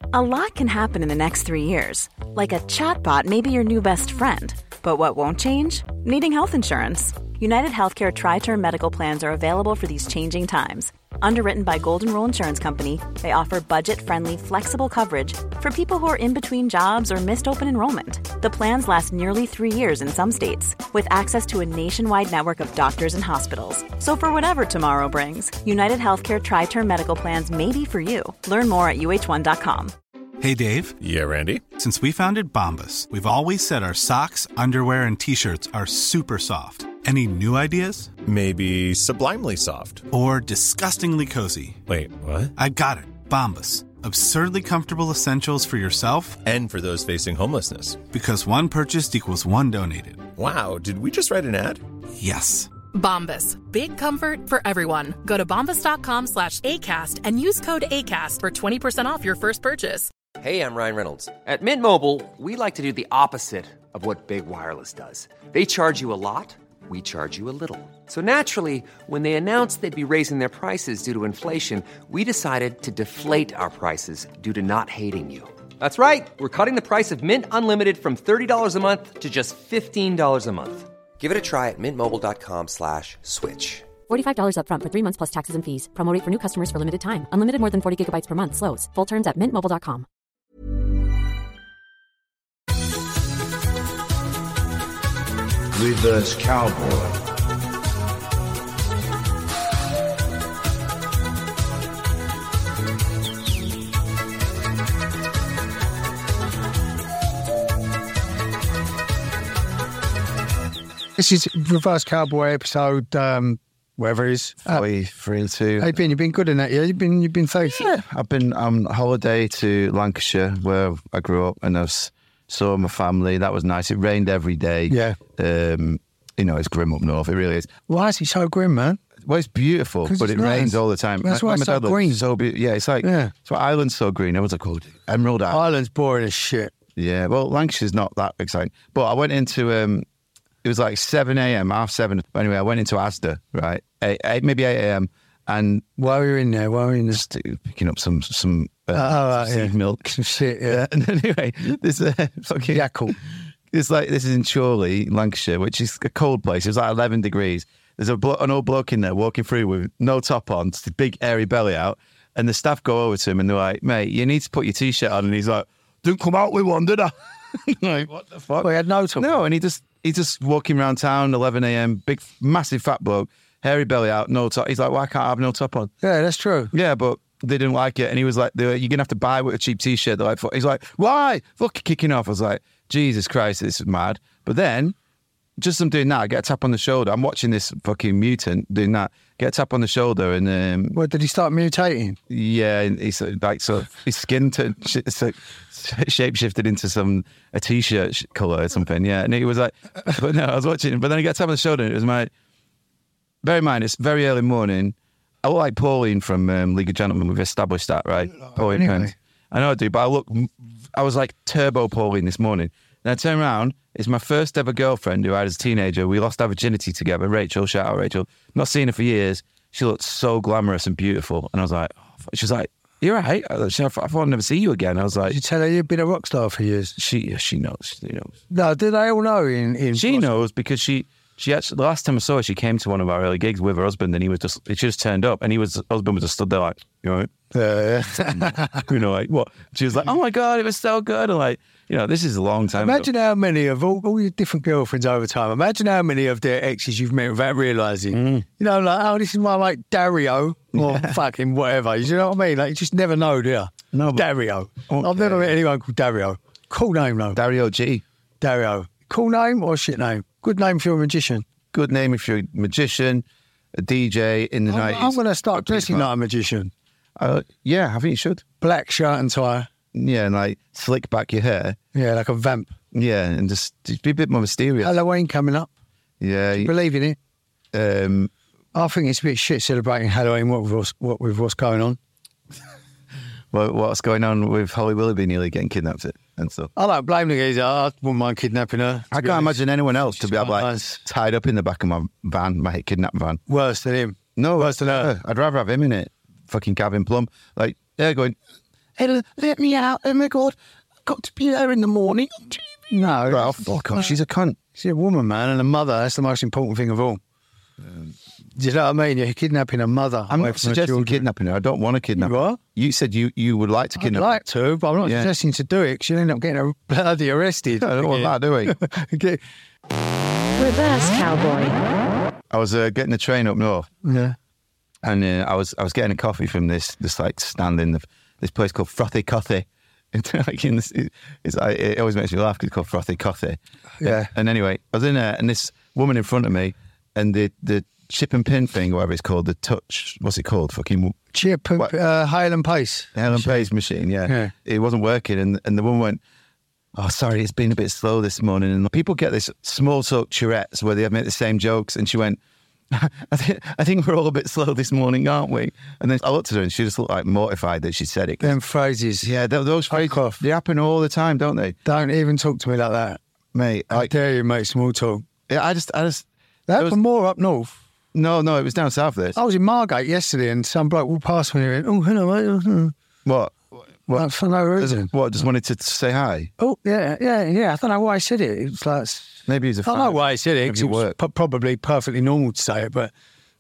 A lot can happen in the next 3 years. Like a chatbot may be your new best friend. But what won't change? Needing health insurance. United Healthcare Tri-Term Medical Plans are available for these changing times. Underwritten by Golden Rule Insurance Company, they offer budget-friendly, flexible coverage for people who are in between jobs or missed open enrollment. The plans last nearly 3 years in some states, with access to a nationwide network of doctors and hospitals. So for whatever tomorrow brings, United Healthcare Tri-Term Medical Plans may be for you. Learn more at uh1.com. Hey, Dave. Yeah, Randy. Since we founded Bombas, we've always said our socks, underwear, and T-shirts are super soft. Any new ideas? Maybe sublimely soft. Or disgustingly cozy. Wait, what? I got it. Bombas. Absurdly comfortable essentials for yourself and for those facing homelessness. Because one purchased equals one donated. Wow, did we just write an ad? Yes. Bombas. Big comfort for everyone. Go to bombas.com/ACAST and use code ACAST for 20% off your first purchase. Hey, I'm Ryan Reynolds. At Mint Mobile, we like to do the opposite of what Big Wireless does. They charge you a lot. We charge you a little. So naturally, when they announced they'd be raising their prices due to inflation, we decided to deflate our prices due to not hating you. That's right. We're cutting the price of Mint Unlimited from $30 a month to just $15 a month. Give it a try at mintmobile.com/switch. $45 up front for 3 months plus taxes and fees. Promo rate for new customers for limited time. Unlimited more than 40 gigabytes per month. Slows full terms at mintmobile.com. Reverse Cowboy. This is Reverse Cowboy episode, whatever it is. 3 and 2. How you been? You've been good in that, yeah? You've been faithful? Yeah, I've been on holiday to Lancashire, where I grew up, and I saw my family. That was nice. It rained every day. Yeah. It's grim up north. It really is. Why is it so grim, man? Well, it's beautiful, but it rains all the time. That's why it's so green. It's like, so Ireland's so green. What's it called? Emerald Isle. Ireland's boring as shit. Yeah, well, Lancashire's not that exciting. But I went into, it was like 7 a.m, 7:30. But anyway, I went into Asda, right? Maybe 8 a.m. And while we were in there, just picking up some seed milk. Some shit, yeah. And anyway, this fucking... Yeah, cool. It's like, this is in Chorley, Lancashire, which is a cold place. It was like 11 degrees. There's an old bloke in there walking through with no top on, just a big airy belly out. And the staff go over to him and they're like, mate, you need to put your T-shirt on. And he's like, didn't come out with one, did I? Like, what the fuck? Well, he had no top. No, and he's just walking around town, 11 a.m, big, massive fat bloke, hairy belly out, no top. He's like, why can't I have no top on? Yeah, that's true. Yeah, but they didn't like it. And he was like, you're going to have to buy with a cheap T-shirt. They're like, he's like, why? Fucking kicking off. I was like, Jesus Christ, this is mad. But then, just I'm doing that, I get a tap on the shoulder. I'm watching this fucking mutant doing that. Get a tap on the shoulder and... What, did he start mutating? Yeah, and he's like, so his skin shape-shifted into a T-shirt colour or something, yeah. And he was like... But no, I was watching him. But then I got a tap on the shoulder and it was bear in mind, it's very early morning. I look like Pauline from League of Gentlemen. We've established that, right? Pauline Pence. I know I do, but I was like Turbo Pauline this morning. And I turn around, it's my first ever girlfriend who I had as a teenager. We lost our virginity together. Rachel, shout out Rachel. Not seen her for years. She looked so glamorous and beautiful. And I was like, she was like, you're right. I thought I'd never see you again. I was like... Did you tell her you've been a rock star for years? She knows. She knows. No, did they all know? She knows because she actually, the last time I saw her, she came to one of our early gigs with her husband and she just turned up and husband was just stood there like, you know, like what? She was like, oh my God, it was so good. And like, this is a long time Imagine ago. how many of all your different girlfriends over time, imagine how many of their exes you've met without realising. Like, oh, this is my mate Dario or fucking whatever. You know what I mean? Like, you just never know, do you? No, Dario. Okay. I've never met anyone called Dario. Cool name, though. Dario G. Dario. Cool name or shit name? Good name if you're a magician. Good name if you're a magician, a DJ in the 90s. I'm going to start dressing like a magician. Yeah, I think you should. Black shirt and tie. Yeah, and like slick back your hair. Yeah, like a vamp. Yeah, and just be a bit more mysterious. Halloween coming up. Yeah. Do you believe in it? I think it's a bit shit celebrating Halloween with what's going on. Well, what's going on with Holly Willoughby nearly getting kidnapped and stuff? I don't blame the geezer. I wouldn't mind kidnapping her. I can't imagine anyone else to be tied up in the back of my van, my kidnap van. Worse than him. No, worse than her. I'd rather have him in it. Fucking Gavin Plum. Like, they're going, Ella, let me out. Oh my God, I've got to be there in the morning. No. Oh, fuck off. She's a cunt. She's a woman, man, and a mother. That's the most important thing of all. Do you know what I mean? You're kidnapping a mother. I'm away not from her suggesting children. kidnapping her. I don't want to kidnap You her. what? You said you would like to I'd kidnap like to, but I'm not Yeah. suggesting to do it because you'll end up getting her bloody arrested. her. I don't want that, do we? Okay. Reverse cowboy. I was getting the train up north, Yeah. and I was getting a coffee from this like stand in this place called Frothy Coffee. It's like it's like, it always makes me laugh because it's called Frothy Coffee. Yeah. And anyway, I was in there, and this woman in front of me, and the chip and pin thing, whatever it's called, the touch, what's it called? Fucking Chip, What? Hale and Pace. Helen Page machine, Yeah. It wasn't working, and the woman went, "Oh, sorry, it's been a bit slow this morning." And people get this small talk Tourette's where they make the same jokes, and she went, I think we're all a bit slow this morning, aren't we? And then I looked at her, and she just looked like mortified that she said it. Them phrases. Yeah, those phrases, off. they happen all the time, don't they? Don't even talk to me like that. Mate, I dare you, mate, small talk. yeah, I just, That there was- happened more up north. no, it was down south this. I was in Margate yesterday and some bloke walked past me and went, oh, hello, mate. What? What? For no reason. What, just wanted to say hi? Oh, yeah. I don't know why I said it. It was like... Maybe he's a I don't know why I said it, 'cause it was probably perfectly normal to say it, but...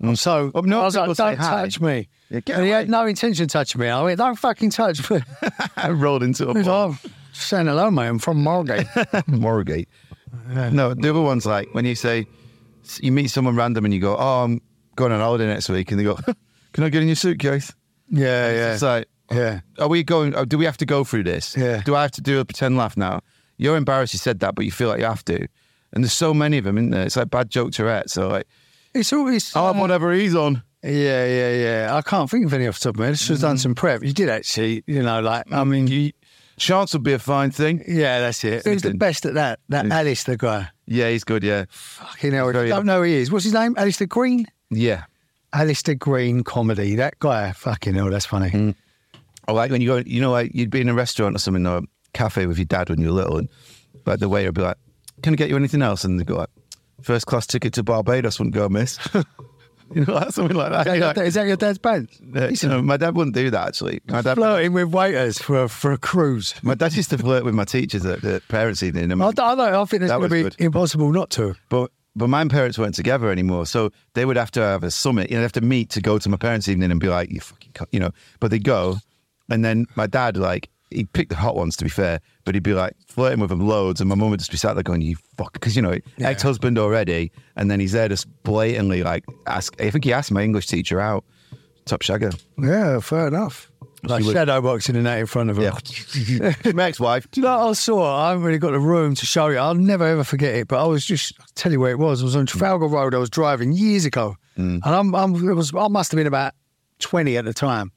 So Oh, no, I was like, people say don't hi. touch me. Yeah, get and he away. had no intention of touching me. I went, don't fucking touch me. I rolled into a He was ball. like, oh, saying hello, mate. I'm from Margate. Morgate. No, the other one's like when you say, you meet someone random and you go, oh, I'm going on holiday next week, and they go, can I get in your suitcase? Yeah. It's like, Yeah. are we going, do we have to go through this? Yeah. Do I have to do a pretend laugh now? You're embarrassed you said that, but you feel like you have to. And there's so many of them, isn't there? It's like bad joke Tourette. So like, It's always... oh, whatever he's on. Yeah. I can't think of any off the top of my head. I should have done some prep. You did actually, I mean... Chance would be a fine thing. Yeah, that's it. Who's the best at that? That Alistair guy. Yeah, he's good, yeah. Fucking hell. I Very- don't know who he is. What's his name? Alistair Green? Yeah. Alistair Green comedy. That guy. Fucking hell, that's funny. I like when you go, like you'd be in a restaurant or something, or a cafe with your dad when you were little, and like the waiter would be like, can I get you anything else? And they'd go like, first class ticket to Barbados wouldn't go amiss. Like something like that. Is that your dad's band? My dad wouldn't do that, actually. Flirting with waiters for a cruise. My dad used to flirt with my teachers at the parents' evening. I think it's That going to be was good. impossible not to. But my parents weren't together anymore, so they would have to have a summit. They'd have to meet to go to my parents' evening and be like, you fucking, But they'd go, and then my dad, like, he'd pick the hot ones, to be fair, but he'd be like flirting with them loads, and my mum would just be sat there going, you fuck, because ex-husband already, and then he's there just blatantly like I think he asked my English teacher out, top shagger. Yeah, fair enough. Like would- shadow boxing and that in front of her. Yeah, my ex-wife. Do you know what I saw? I haven't really got the room to show you. I'll never ever forget it. But I was I'll tell you where it was. I was on Trafalgar Road. I was driving years ago, and I must have been about 20 at the time.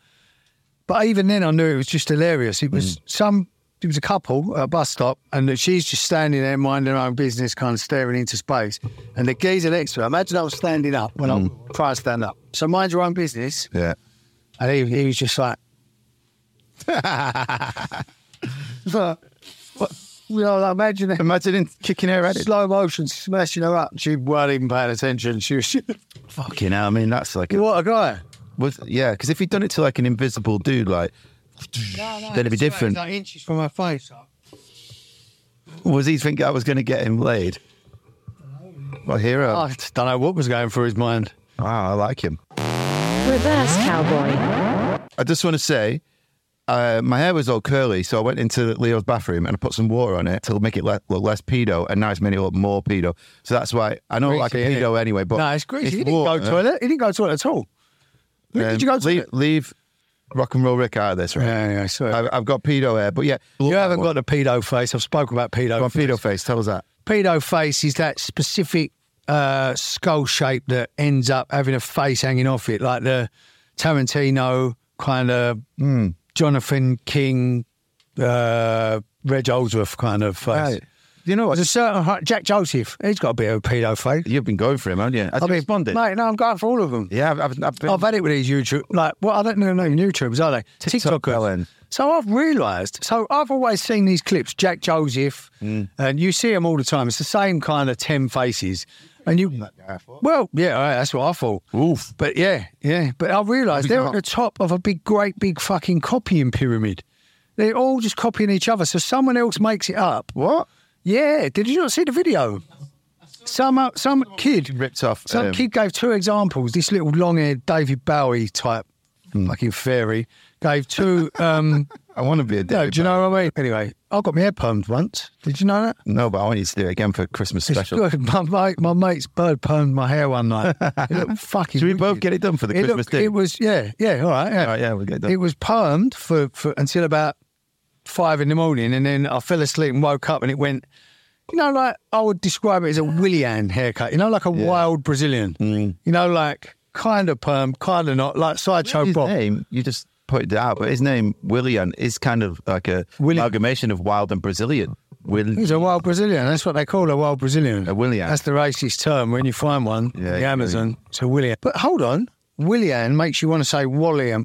But even then, I knew it was just hilarious. It was It was a couple at a bus stop, and she's just standing there minding her own business, kind of staring into space. And the geezer next to her, imagine I was standing up when I'm trying to stand up. So mind your own business. Yeah. And he was just like, imagine Imagine kicking her head. slow motion smashing her up. She weren't even paying attention. She was, Fucking hell. I mean, that's like... what a guy. Yeah, because if he'd done it to like an invisible dude, like... then it'd be different. Like inches from her face. Was he think I was going to get him laid? Well, hero. I don't know what was going through his mind. Wow, I like him. Reverse cowboy. I just want to say, my hair was all curly, so I went into Leo's bathroom and I put some water on it to make it look less pedo, and now it's made it look more pedo. So that's why I don't look like a Greasy, innit? pedo anyway. But No, it's greasy. He didn't water. go to toilet. He didn't go to toilet at all. Where did you go to toilet? Leave rock and roll Rick out of this, right? Yeah, sorry. I've got pedo hair, but yeah, You haven't got the pedo face. I've spoken about pedo. Got pedo face. Tell us that. Pedo face is that specific skull shape that ends up having a face hanging off it, like the Tarantino kind of Jonathan King, Reg Oldsworth kind of face. Right. You know what? There's a certain Jack Joseph. He's got a bit of a pedo face. You've been going for him, haven't you? Has he responded? Mate, no, I'm going for all of them. Yeah, I've been... I've had it with these YouTube, I don't know YouTubers, are they? TikTok, TikTokers. Ellen. So I've realised, I've always seen these clips, Jack Joseph, and you see them all the time. It's the same kind of 10 faces. And well, yeah, all right, that's what I thought. Oof. But yeah. But I realised they're at the top of a great big fucking copying pyramid. They're all just copying each other. So someone else makes it up. What? Yeah. Did you not see the video? Some kid ripped off. Some kid gave 2 examples. This little long-haired David Bowie type fucking fairy gave 2. I want to be a David do you know what I mean? Anyway, I got my hair permed once. Did you know that? No, but I want you to do it again for Christmas It's special. good. My mate's bird permed my hair one night. It looked fucking. Should we wicked. both get it done for the Christmas dinner? It was, yeah, all right. Yeah. All right, yeah, we'll get it done. It was permed for until about 5 in the morning, and then I fell asleep and woke up, and it went. You know, like I would describe it as a Willian haircut. You know, like a wild Brazilian. You know, like kind of perm, kind of not, like sideshow His Bob. name, you just pointed it out, but his name, Willian, is kind of like a amalgamation of wild and Brazilian. He's a wild Brazilian. That's what they call a wild Brazilian. A Willian. That's the racist term when you find one in the Amazon. It's a Willian. But hold on. Willian makes you want to say Williams.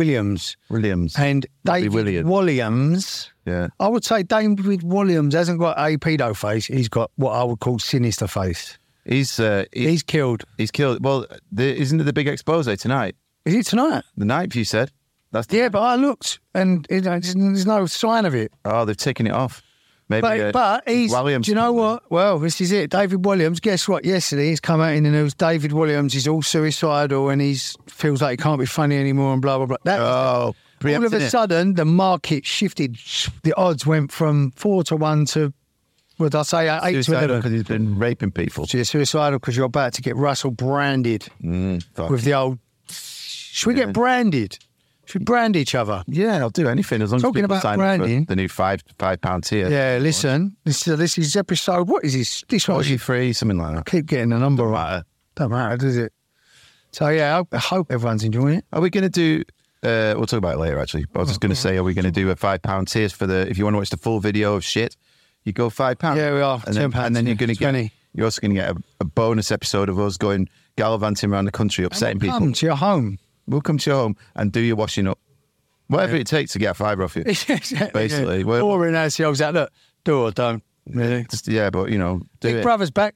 And David Williams. Yeah. I would say David Williams hasn't got a pedo face. He's got what I would call sinister face. He's killed. He's killed. Well, isn't it the big expose tonight? Is it tonight? The 9th, you said. That's but I looked and there's no sign of it. Oh, they've taken it off. Maybe, but he's. Williams. Do you know what? Well, this is it. David Williams. Guess what? Yesterday he's come out in the news. David Williams is all suicidal and feels like he can't be funny anymore and blah blah blah. All of a sudden, the market shifted. The odds went from 4 to 1 to, what did I say, 8 to 11. Because he's been raping people. So you're suicidal because you're about to get Russell branded with the old. Should we get branded? Should we brand each other? Yeah, I'll do anything as long Talking as people about sign branding, up for the new £5 tier. Yeah, listen. This is episode. What is this? This one. 43, something like that. Keep getting the number right. Don't matter, does it? So yeah, I hope everyone's enjoying it. Are we going to do? We'll talk about it later. Actually, I was just going to say, are we going to do a £5 tier for if you want to watch the full video of shit? You go £5. Yeah, we are. £10, and then you're going to get. You're also going to get a bonus episode of us going gallivanting around the country, upsetting people. Come to your home. We'll come to your home and do your washing up. Whatever it takes to get a fibre off you. Basically. Yeah. Boring as he always out. Look, do or don't. Really. But do Big it. Brother's back.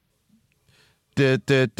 Is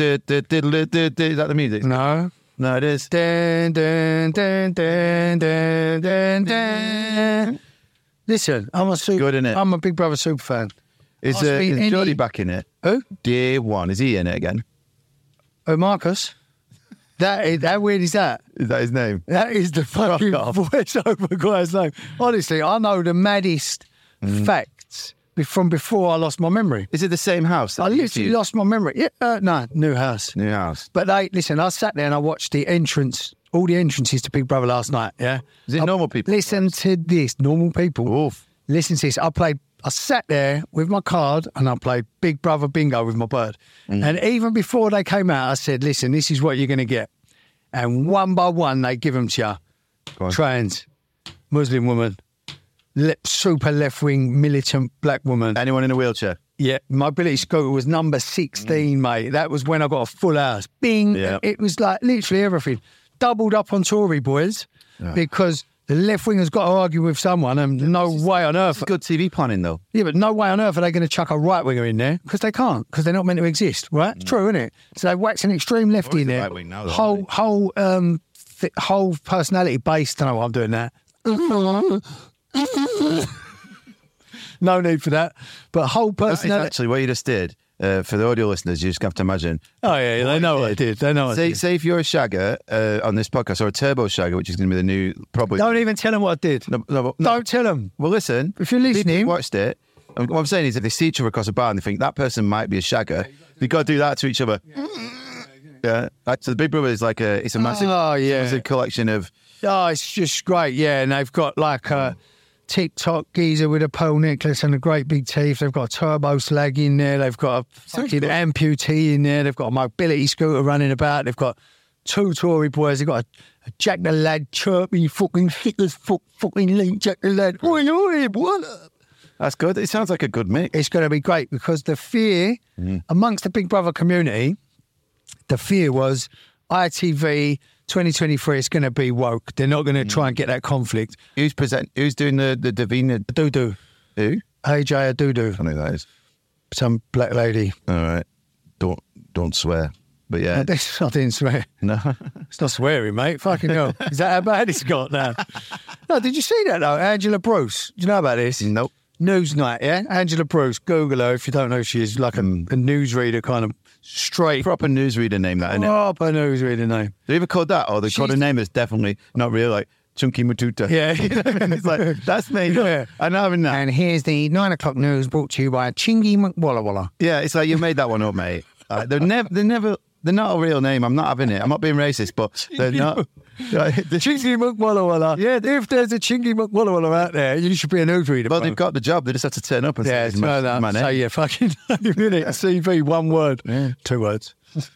that the music? No. No, it is. Dun, dun, dun, dun, dun, dun, dun. Listen, I'm a Big Brother super fan. Is Jodie back in it? Who? Dear one. Is he in it again? Oh, Marcus. How weird is that? Is that his name? That is the fucking voiceover guy's name. Honestly, I know the maddest facts from before I lost my memory. Is it the same house? I literally lost my memory. Yeah, no, new house. New house. But I sat there and I watched all the entrances to Big Brother last night, yeah? Is it normal people? Listen to this, normal people. Oof. Listen to this. I sat there with my card and I played Big Brother Bingo with my bird. And even before they came out, I said, listen, this is what you're going to get. And one by one, they give them to you. Trans, Muslim woman, super left-wing militant black woman. Anyone in a wheelchair? Yeah, mobility scooter was number 16, mate. That was when I got a full house. Bing! Yeah. It was like literally everything. Doubled up on Tory boys because the left-wingers got to argue with someone and no way on earth. It's good TV planning, though. Yeah, but no way on earth are they going to chuck a right-winger in there because they can't, because they're not meant to exist, right? It's true, isn't it? So they whacked an extreme lefty in there. Right wing now, though, Whole personality based. I don't know why I'm doing that. No need for that. But whole personality. Actually, what you just did, for the audio listeners, you just have to imagine. Oh, yeah, they know what I did. They know what I did. Say if you're a shagger on this podcast, or a turbo shagger, which is going to be the new, probably. Don't even tell them what I did. No. Don't tell them. Well, listen. If you're listening. People who watched it. What I'm saying is, if they see each other across a bar and they think that person might be a shagger, they've got to do that to each other. Yeah. So the Big Brother is like it's a massive, massive collection of. Oh, it's just great. Yeah, and they've got like a TikTok geezer with a pearl necklace and a great big teeth. They've got a turbo slag in there. They've got a fucking amputee in there. They've got a mobility scooter running about. They've got 2 Tory boys. They've got a Jack the Lad chirping fucking Hitler's fucking link Jack the Lad. Oi, what up? That's good. It sounds like a good mix. It's going to be great because the fear amongst the Big Brother community, the fear was ITV 2023 is going to be woke. They're not going to try and get that conflict. Who's doing the Davina? Adudu. Who? AJ Adudu. I know who that is. Some black lady. All right. Don't swear. But yeah, I didn't swear. no. It's not swearing, mate. Fucking hell. Is that how bad it's got now? No, did you see that, though? Angela Bruce. Do you know about this? Nope. Newsnight, yeah? Angela Bruce. Google her if you don't know who she is. Like a newsreader, kind of straight. Proper newsreader name, that, isn't it? Proper newsreader name. They either called that or they called a name that's definitely not real, like Chunky Matuta. Yeah. It's like, that's me. Yeah. I know having that. And here's the 9 o'clock news brought to you by Chingy McWalla Walla. Yeah, it's like you made that one up, mate. They're not a real name. I'm not having it. I'm not being racist, but they're not. The Chingy McWalla Walla. Yeah, if there's a Chingy McWalla Walla out there, you should be a newsreader. Well, they've got the job. They just have to turn up and say, it's my name. Say your fucking name in it. CV, one word. Yeah. 2 words.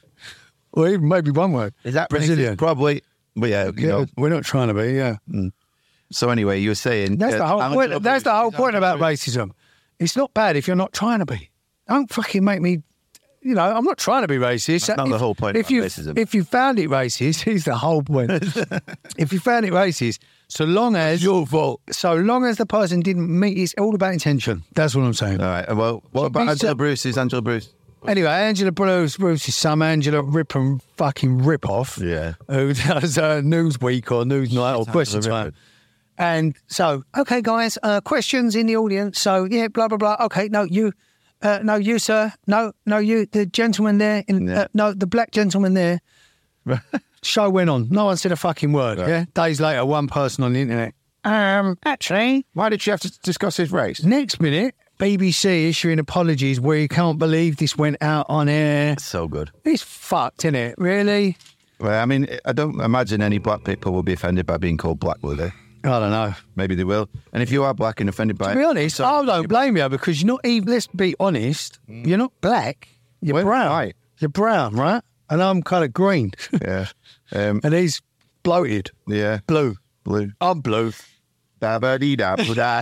Or even maybe 1 word. Is that Brazilian? racist? Probably. But yeah, you know. We're not trying to be, yeah. So anyway, you were saying... That's the whole point. That's the whole point about racism. racism. It's not bad if you're not trying to be. Don't fucking make me... You know, I'm not trying to be racist. That's not the whole point of racism. If you found it racist, here's the whole point. If you found it racist, so long as... It's your fault. So long as the person didn't meet... It's all about intention. That's what I'm saying. All right. Well, what about Angela Bruce? Who's Angela Bruce? Anyway, Angela Bruce's some Angela Rip and fucking Rip Off. Yeah. Who does Newsweek or Newsnight or Question Time. And so, okay, guys, questions in the audience. So, yeah, blah, blah, blah. Okay, no, you, sir. No, you, the gentleman there. No, the black gentleman there. Show went on. No one said a fucking word. Yeah. Days later, one person on the internet. Actually. Why did she have to discuss his race? Next minute, BBC issuing apologies where you can't believe this went out on air. So good. It's fucked, isn't it? Really? Well, I mean, I don't imagine any black people will be offended by being called black, will they? I don't know. Maybe they will. And if you are black and offended by it... To be honest, I don't blame you because you're not even... Let's be honest. You're not black. You're brown. Right. You're brown, right? And I'm kind of green. Yeah. And he's bloated. Yeah. Blue. I'm blue. Da-ba-dee-da-ba-da.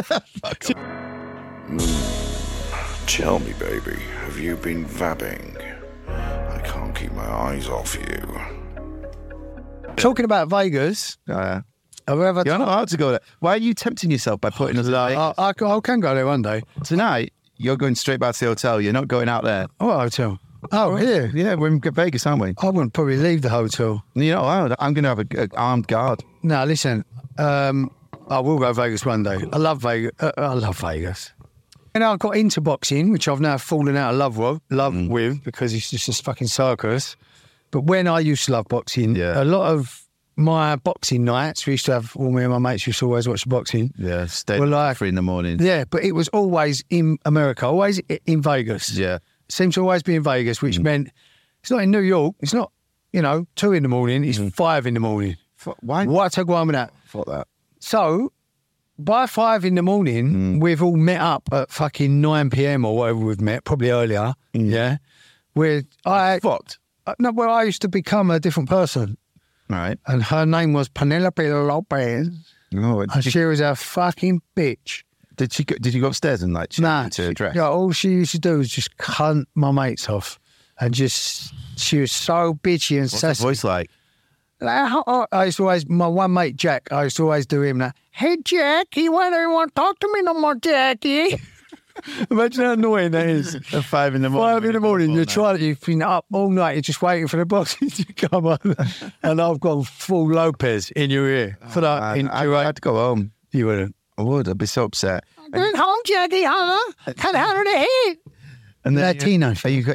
Tell me, baby, have you been vabbing? I can't keep my eyes off you. Talking about Vegas... You're not allowed to go there. Why are you tempting yourself by putting us there? I can go there one day. Tonight, you're going straight back to the hotel. You're not going out there. What hotel? Oh, here. Yeah, we're in Vegas, aren't we? I wouldn't probably leave the hotel. You're not allowed. I'm going to have an armed guard. No, listen. I will go to Vegas one day. I love Vegas. And I got into boxing, which I've now fallen out of love with because it's just a fucking circus. But when I used to love boxing, a lot of my boxing nights, we used to have, all me and my mates used to always watch the boxing. Yeah, stay like 3 in the morning. Yeah, but it was always in America, always in Vegas. Yeah. It seemed to always be in Vegas, which meant it's not in New York. It's not, 2 in the morning. It's 5 in the morning. Why? Why take one with that? Fuck that. So, by 5 in the morning, we've all met up at fucking 9 p.m. or whatever we've met, probably earlier. Yeah. Fucked. No, well, I used to become a different person. Right. And her name was Penelope Lopez. Oh, and she was a fucking bitch. Did you go upstairs and like change to dress? Yeah, all she used to do was just cunt my mates off. And just, she was so bitchy and sassy. What's her voice like? I used to always, my one mate Jack, I used to always do him like, hey Jackie, why don't you want to talk to me no more, Jackie? Imagine how annoying that is. At 5 in the morning. 5 in the morning, you've been up all night, you're just waiting for the boxing to come on. And I've got full Lopez in your ear. For that, I'd go home. You wouldn't? I would. I'd be so upset. I'm going home, Jackie, huh? Can't handle the heat. And then Latino.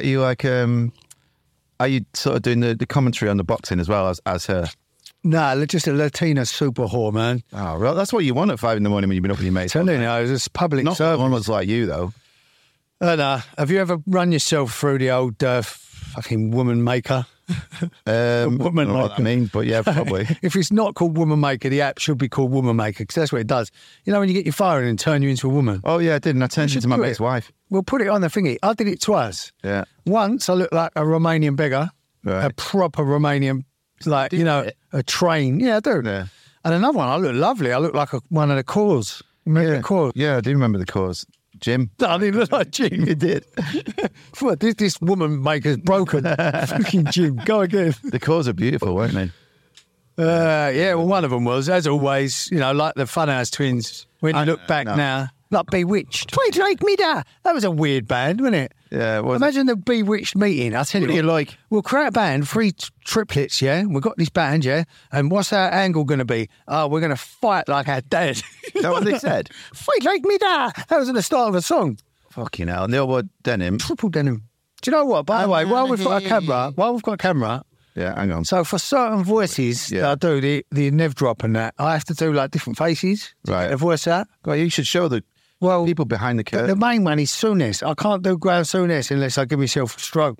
Are you sort of doing the commentary on the boxing as well as her? Nah, just a Latina super whore, man. Oh, well, that's what you want at 5 in the morning when you've been up with your mates. Telling you, it's just public Not service. one was like you, though. Nah. Have you ever run yourself through the old fucking woman maker? Woman I don't know what that means, but yeah, probably. If it's not called Woman Maker, the app should be called Woman Maker because that's what it does. You know when you get your phone and turn you into a woman? Oh, yeah, I did, and I turned into my mate's wife. We'll put it on the thingy. I did it twice. Yeah. Once I looked like a Romanian beggar, a proper Romanian, like, a train. Yeah, I do. Yeah. And another one, I look lovely. I look like one of the Cores. Remember the Cores? Yeah, I do remember the Cores. Jim. No, I didn't look like Jim. You did. This woman maker's broken. Fucking Jim. Go again. The Cores are beautiful, weren't they? Yeah, well, one of them was, as always, like the Funhouse twins. When you look back now. Like Bewitched. Sweet Like Me Da. That was a weird band, wasn't it? Yeah, it was. Imagine the Bewitched meeting. I'll tell you What do you like? We'll create a band, 3 triplets, yeah? We've got this band, yeah? And what's our angle going to be? Oh, we're going to fight like our dad. Is that what they said? Fight like me da. That was at the start of the song. Fucking hell. And they all wore denim. Triple denim. Do you know what? By the way, while we've got a camera, Yeah, hang on. so for certain voices that I do, the Nev drop and that, I have to do like different faces to Right. get the voice out. Well, you should show the people behind the But curtain. the main one is Souness. I can't do Graham Souness unless I give myself a stroke.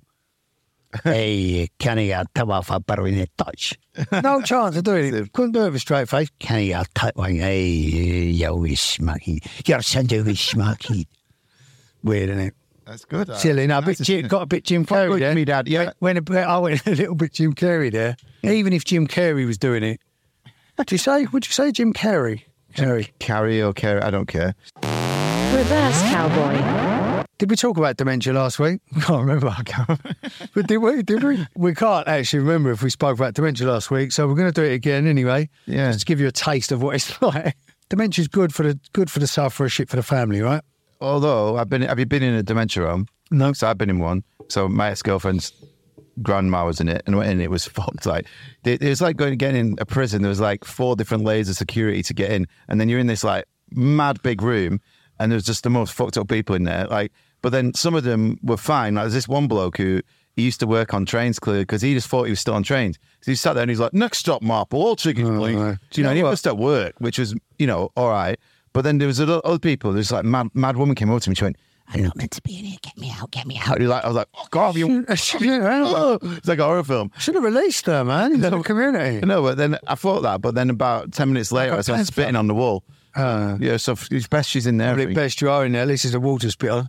Hey, can you tell off a better in a touch? No chance of doing it. Couldn't do it with a straight face. Can you touch one? Hey, yo, is smacky. Your son is smacky. Weird, isn't it? That's good. Silly. No, got a bit Jim Carrey there. Me, Dad. Yeah. I went a little bit Jim Carrey there. Even if Jim Carrey was doing it. Would you say Jim Carrey? Carry or carry, I don't care. Reverse Cowboy. Did we talk about dementia last week? I can't remember. But did we? We can't actually remember if we spoke about dementia last week, so we're going to do it again anyway. Yeah. Just to give you a taste of what it's like. Dementia's good for the sufferer, shit for the family, right? Although, have you been in a dementia home? No. So I've been in one. So my ex-girlfriend's grandma was in it, and it was fucked. Like, it was like getting in a prison. There was like 4 different layers of security to get in, and then you're in this like mad big room, and there's just the most fucked up people in there. Like, but then some of them were fine. Like, there's this one bloke who he used to work on trains, clearly, because he just thought he was still on trains. So he sat there and he's like, "Next stop, Marple, all tickets, please." Right. Do you know? And he was at work, which was, all right. But then there was other people. There's like mad woman came over to me. She went, "I'm not meant to be in here. Get me out. Get me out." I was like, "Oh God, you!" It's like a horror film. Should have released her, man, in the community. No, but then I thought that. But then about 10 minutes later, I started spitting on the wall. Yeah, so it's best she's in there. But best you are in there. At least it's a water spitter.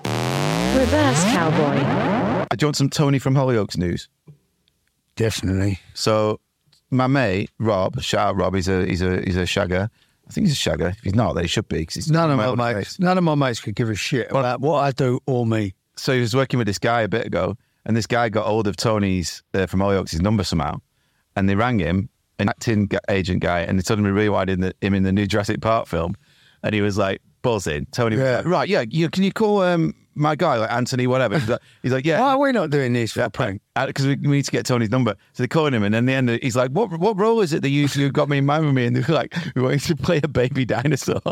Reverse Cowboy. Do you want some Tony from Hollyoaks news? Definitely. So my mate Rob, shout out Rob. He's a shagger. I think he's a shagger. If he's not, they should be. Cause None of my mates could give a shit about what I do or me. So he was working with this guy a bit ago, and this guy got hold of Tony's from Hollyoaks' number somehow, and they rang him, an acting agent guy, and they told him to rewind him in the new Jurassic Park film, and he was like buzzing. Tony was like, "Right, yeah, can you call my guy, like Anthony, whatever?" He's like, "Yeah." Why are we not doing this for a prank? Because we need to get Tony's number. So they called him, and then in the end, he's like, what role is it that you got me in mind with me? And they were like, "We want you to play a baby dinosaur."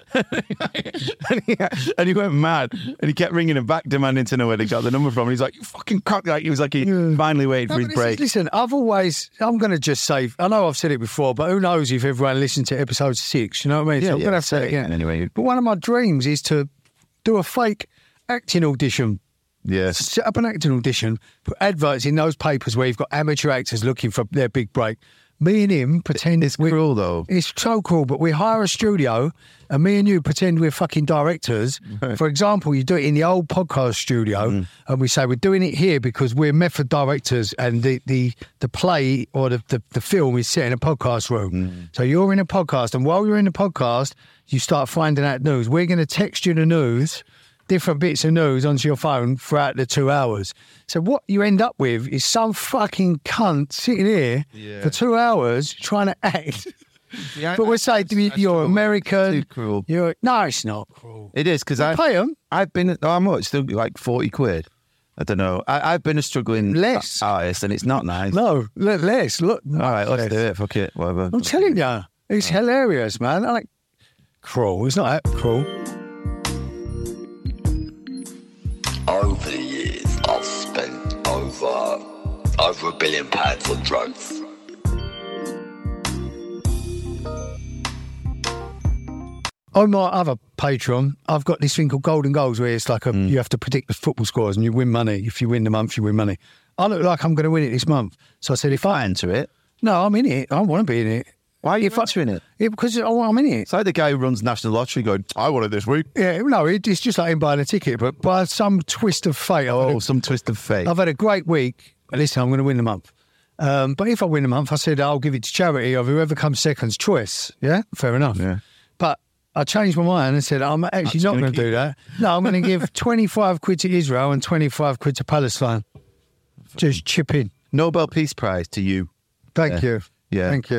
and he went mad, and he kept ringing him back, demanding to know where they got the number from. And he's like, "You fucking cock!" Like, he was like, he finally waited for his break. Listen, I'm going to just say, I know I've said it before, but who knows if everyone listened to episode 6, you know what I mean? So I'm going to have to say it again. Anyway. But one of my dreams is to do a fake acting audition. Yes. Set up an acting audition, put adverts in those papers where you've got amateur actors looking for their big break. Me and him pretend... It's cruel, though. It's so cruel, but we hire a studio and me and you pretend we're fucking directors. Right. For example, you do it in the old podcast studio and we say we're doing it here because we're method directors and the play or the film is set in a podcast room. So you're in a podcast, and while you're in the podcast, you start finding out news. We're going to text you the news, different bits of news onto your phone throughout the 2 hours. So what you end up with is some fucking cunt sitting here for 2 hours trying to act. Yeah, but we're saying you're American. Too cruel. No, it's not cruel. It is, because pay them. I've been... how much? Still like 40 quid. I don't know. I've been a struggling artist, and it's not nice. No, less. Look. All right, let's do it. Fuck it. Whatever. I'm telling you. It's hilarious, man. I like cruel. It's not that cruel. Over the years, I've spent over £1 billion on drugs. On my other Patreon, I've got this thing called Golden Goals, where it's like you have to predict the football scores and you win money. If you win the month, you win money. I look like I'm going to win it this month. So I said, if I enter it... No, I'm in it. I want to be in it. Why are you entering it? Yeah, because I'm in it. It's like the guy who runs National Lottery going, "I want it this week." Yeah, no, it's just like him buying a ticket, but by some twist of fate. Some twist of fate. I've had a great week. Listen, I'm going to win the month. But if I win the month, I said I'll give it to charity of whoever comes second's choice. Yeah, fair enough. Yeah. But I changed my mind and said I'm actually not going to do that. No, I'm going to give 25 quid to Israel and 25 quid to Palestine. Just chip in. Nobel Peace Prize to you. Thank you. Yeah. Thank you.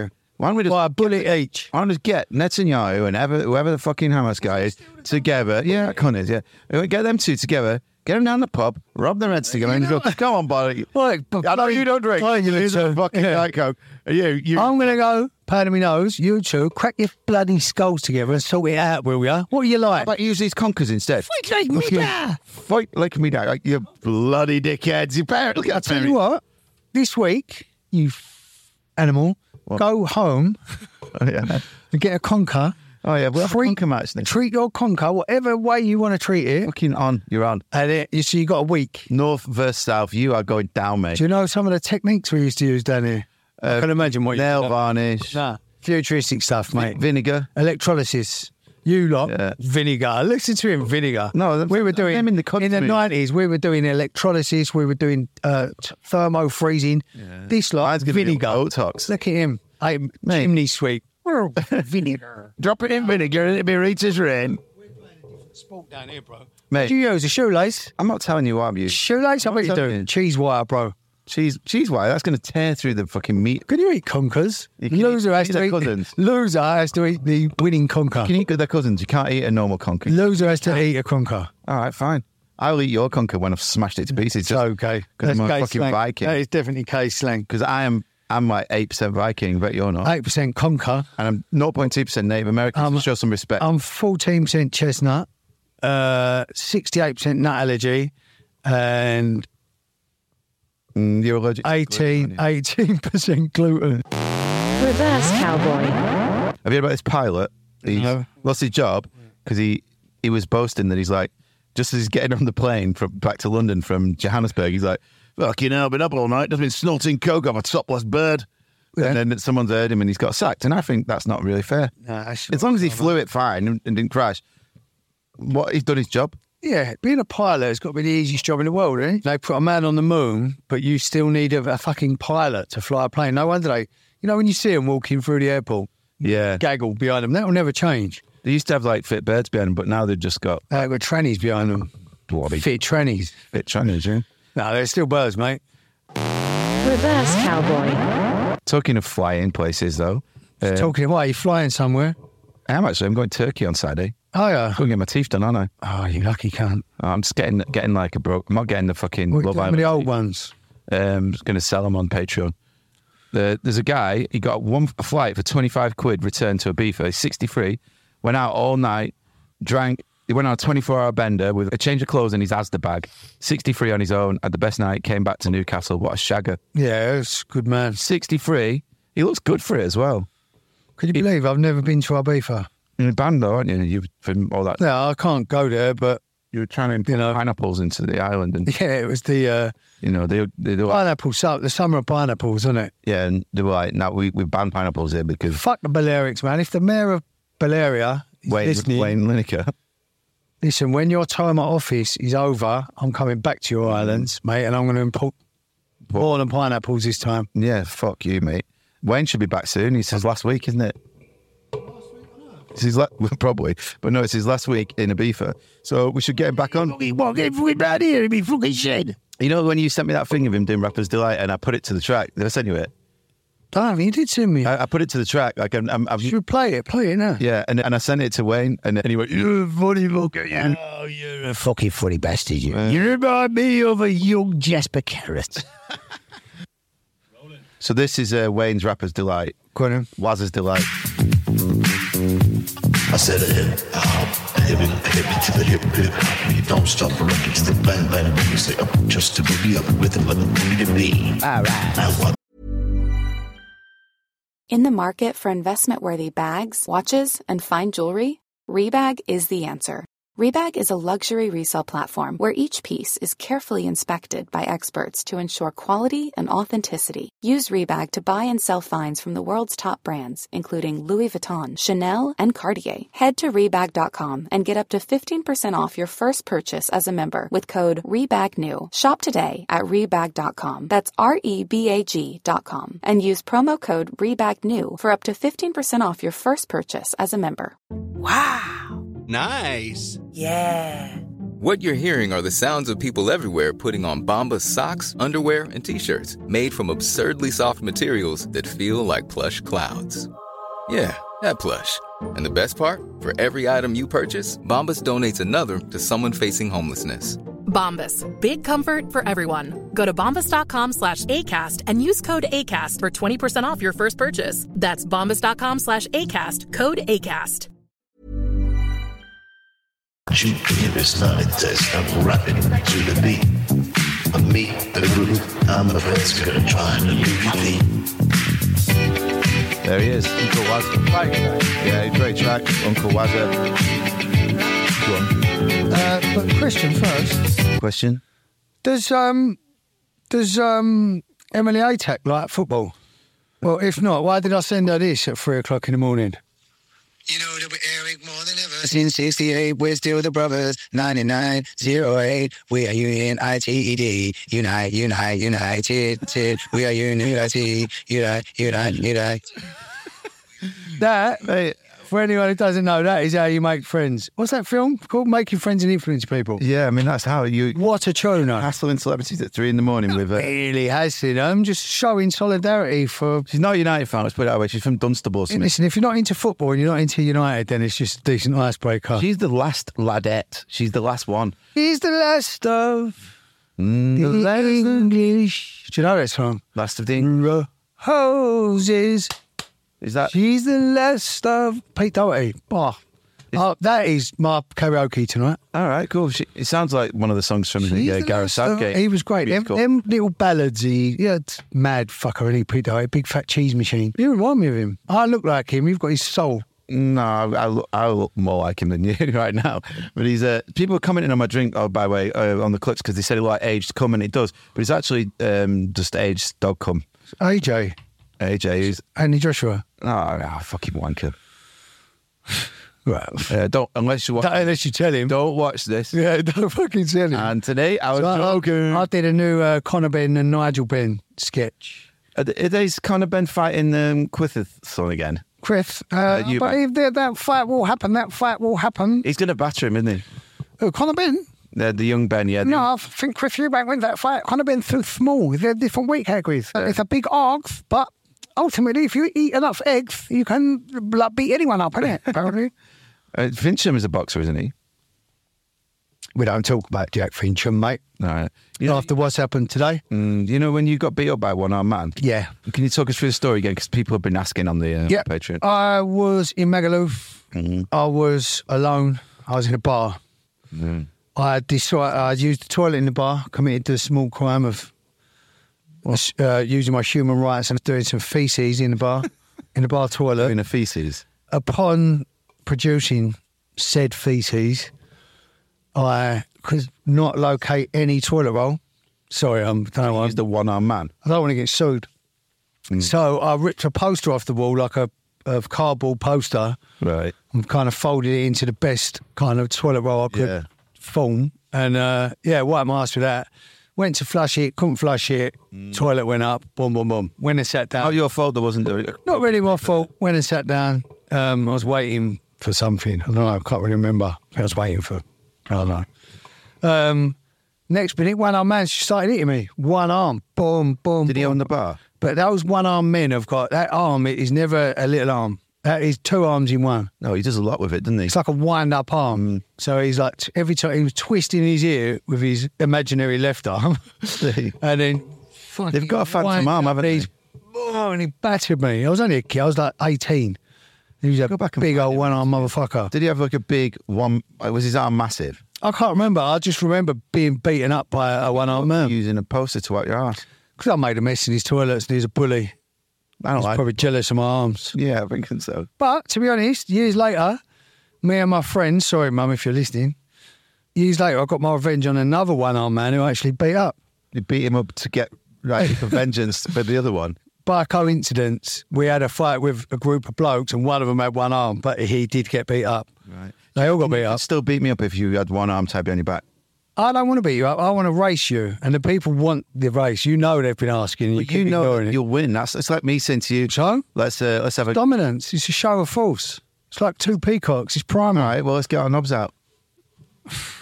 Why don't we just Buy a bullet each. Why don't we just get Netanyahu and whoever the fucking Hamas guy is together? Yeah, Connors, yeah. Get them two together, get them down the pub, rub their heads together, and just go on, buddy. Like, I know you don't drink. You don't fucking Diet Coke. You. I'm going to go, pardon me nose, you two, crack your bloody skulls together and sort it out, will ya? What are you like? But use these conkers instead. Fight like me down. Fight like me down. Like, you bloody dickheads. You better look at I'll tell you what, this week, you animal, go home and get a conker. Oh, yeah, we'll have a conker match next. Treat your conker whatever way you want to treat it. Fucking on, you're on. And so you got a week. North versus south, you are going down, mate. Do you know some of the techniques we used to use down here? I can imagine what you nail varnish. Nah, futuristic stuff, mate. Vinegar. Electrolysis. You lot, vinegar. Listen to him, vinegar. No, we were doing in the 90s. We were doing electrolysis. We were doing thermo freezing. Yeah. This lot, vinegar. Botox. Look at him, chimney sweep. Vinegar. Drop it in vinegar and it'll be Rita's rain. We're playing a different sport down here, bro. Mate, do you use a shoelace? I'm not telling you what I'm using. Shoelace? I bet you do. Cheese wire, bro. Cheese wire? That's going to tear through the fucking meat. Can you eat conkers? Loser has to eat the winning conker. You can eat their cousins. You can't eat a normal conker. Loser has to eat a conker. All right, fine. I'll eat your conker when I've smashed it to pieces. It's okay. Because I'm a fucking slang. Viking. That is definitely case slang. Because I'm like 8% Viking, but you're not. 8% conker. And I'm 0.2% Native American, so show some respect. I'm 14% chestnut, 68% nut allergy, and you're allergic 18% gluten. Reverse cowboy. Have you heard about this pilot? He lost his job because he was boasting that he's like, just as he's getting on the plane back to London from Johannesburg, he's like, fucking hell, I've been up all night, I've been snorting coke off a topless bird. Yeah. And then someone's heard him and he's got sacked. And I think that's not really fair. As long as he flew it fine and didn't crash, he's done his job. Yeah, being a pilot has got to be the easiest job in the world, eh? They put a man on the moon, but you still need a fucking pilot to fly a plane. No wonder they, when you see them walking through the airport, gaggle behind them, that will never change. They used to have like fit birds behind them, but now they've just got... got trannies behind them. Fit trannies. Fit trannies, yeah. No, they're still birds, mate. Reverse cowboy. Talking of flying places, though. Talking of what? Are you flying somewhere? I am actually. I'm going to Turkey on Saturday. Oh, yeah. I'm going to get my teeth done, aren't I? Oh, you lucky cunt. I'm just getting like a broke... I'm not getting the fucking Love Island. The old ones. I'm just going to sell them on Patreon. There's a guy, he got a flight for 25 quid returned to Ibiza. He's 63, went out all night, drank. He went on a 24-hour bender with a change of clothes in his Asda bag. 63 on his own, had the best night, came back to Newcastle. What a shagger. Yeah, it's good man. 63. He looks good for it as well. Could you believe I've never been to Ibiza? You're in a band though, aren't you? You've been all that. No, I can't go there, but... You were trying to put pineapples into the island. And yeah, it was the... they do pineapple, the summer of pineapples, isn't it? Yeah, and they were like, no, we banned pineapples here because... Fuck the Balearics, man. If the mayor of Balearia is listening... Wayne Lineker. Listen, when your time at office is over, I'm coming back to your islands, mate, and I'm going to import more than pineapples this time. Yeah, fuck you, mate. Wayne should be back soon. He says last week, isn't it? It's his probably, but no, it's his last week in Ibiza. So we should get him back on. Down here, be fucking shed. You know when you sent me that thing of him doing Rapper's Delight and I put it to the track? Did I send you it? Damn, you did send me. I put it to the track. Like you should play it now. Yeah, and I sent it to Wayne, and he went, "You're a funny fucker, yeah. Oh, you're a fucking funny bastard, you. You remind me of a young Jasper Carrot." So this is Wayne's Rapper's Delight. Go on, Waz's Delight. I said hip to the hip. You don't stop for it. It's the bang bang. You say up just to be up with it, but the to be. All right. Now what? In the market for investment-worthy bags, watches, and fine jewelry, Rebag is the answer. Rebag is a luxury resale platform where each piece is carefully inspected by experts to ensure quality and authenticity. Use Rebag to buy and sell finds from the world's top brands, including Louis Vuitton, Chanel, and Cartier. Head to Rebag.com and get up to 15% off your first purchase as a member with code REBAGNEW. Shop today at Rebag.com. That's REBAG.com. And use promo code REBAGNEW for up to 15% off your first purchase as a member. Wow. Nice. Yeah. What you're hearing are the sounds of people everywhere putting on Bombas socks, underwear, and T-shirts made from absurdly soft materials that feel like plush clouds. Yeah, that plush. And the best part? For every item you purchase, Bombas donates another to someone facing homelessness. Bombas. Big comfort for everyone. Go to bombas.com/ACAST and use code ACAST for 20% off your first purchase. That's bombas.com/ACAST. Code ACAST. You hear it's not a test. I'm rapping to the beat. I'm me, the group. I'm a best gonna try and leave. There he is, Uncle Waz. Yeah, great track, Uncle Wazza. Go on. But question first. Question? Does Emily Atack like football? Well, if not, why did I send her this at 3 o'clock in the morning? You know that we're Eric more than ever. Since 68, we're still the brothers. 99, 08, we are UNITED. Unite, united. We are united. Unite. That, mate, for anyone who doesn't know, that is how you make friends. What's that film called? Making Friends and Influence People. Yeah, I mean, that's how you... What a tuner. Hassling celebrities at 3 in the morning with it. Really hassling them, just showing solidarity for... She's not a United fan, let's put it that way. She's from Dunstable or something. Listen, if you're not into football and you're not into United, then it's just a decent icebreaker. She's the last ladette. She's the last one. She's the last of the English. Do you know that song? Last of the Roses. Is that... She's the last of Pete Doherty. Oh, that is my karaoke tonight. All right, cool. It sounds like one of the songs from the Gareth Southgate. He was great. Them little ballads, he had mad fucker, and he Pete Doherty, big fat cheese machine. You remind me of him. I look like him. You've got his soul. No, I look more like him than you right now. But he's people are commenting on my drink, by the way, on the clips because they said it like aged cum, and it does. But it's actually just aged dog cum. AJ, who's Andy Joshua. Oh, fucking wanker. Well, don't unless you tell him. Don't watch this. Yeah, don't fucking tell him. And today I was I did a new Conor Benn and Nigel Benn sketch. Are these Conor Benn fighting Quith's son again? Chris, but if that fight will happen, He's going to batter him, isn't he? Oh, Conor Benn? The young Ben, yeah. No, I think Chris Eubank win that fight. Conor Benn's too small. They're different weight categories. It's a big ox, but ultimately, if you eat enough eggs, you can beat anyone up, innit? Apparently. Fincham is a boxer, isn't he? We don't talk about Jack Fincham, mate. No. After what's happened today. You know when you got beat up by a one-armed man? Yeah. Can you talk us through the story again? Because people have been asking on the Patreon. I was in Magaluf. Mm-hmm. I was alone. I was in a bar. Mm. I used the toilet in the bar, committed the small crime of using my human rights and doing some feces in the bar toilet. Doing a feces? Upon producing said feces, I could not locate any toilet roll. Sorry, I don't know. Used the one-armed man. I don't want to get sued. Mm. So I ripped a poster off the wall, like a cardboard poster. Right. And kind of folded it into the best kind of toilet roll I could form. And wiped my ass with that. Went to flush it, couldn't flush it. Toilet went up, boom, boom, boom. Went and sat down. Oh, your fault there wasn't doing it? Not really my fault. Went and sat down. I was waiting for something. I don't know, I can't really remember. I was waiting for, I don't know. Next minute, one-armed man started hitting me. One arm, boom, boom. Did he own the bar? But those one-armed men have got, that arm is never a little arm. That is 2 arms in one. No, he does a lot with it, doesn't he? It's like a wind-up arm. Mm. So he's like, every time he was twisting his ear with his imaginary left arm. And then they've got a phantom arm, haven't they? Oh, and he battered me. I was only a kid. I was like 18. He was a big old one-armed motherfucker. Did he have like a big one? Was his arm massive? I can't remember. I just remember being beaten up by a one-armed man. Using a poster to wipe your ass. Because I made a mess in his toilets and he was a bully. I don't like probably jealous of my arms. Yeah, I think so. But, to be honest, years later, me and my friends, sorry, Mum, if you're listening, years later, I got my revenge on another one-armed man who actually beat up. You beat him up to get for vengeance for the other one? By coincidence, we had a fight with a group of blokes and one of them had one arm, but he did get beat up. Right. They all got beat up. You'd still beat me up if you had one arm tied behind your back. I don't want to beat you up. I want to race you. And the people want the race. You know they've been asking. You know you'll win. It's like me saying to you, so let's have a... Dominance. It's a show of force. It's like 2 peacocks. It's prime. All right, well, let's get our knobs out.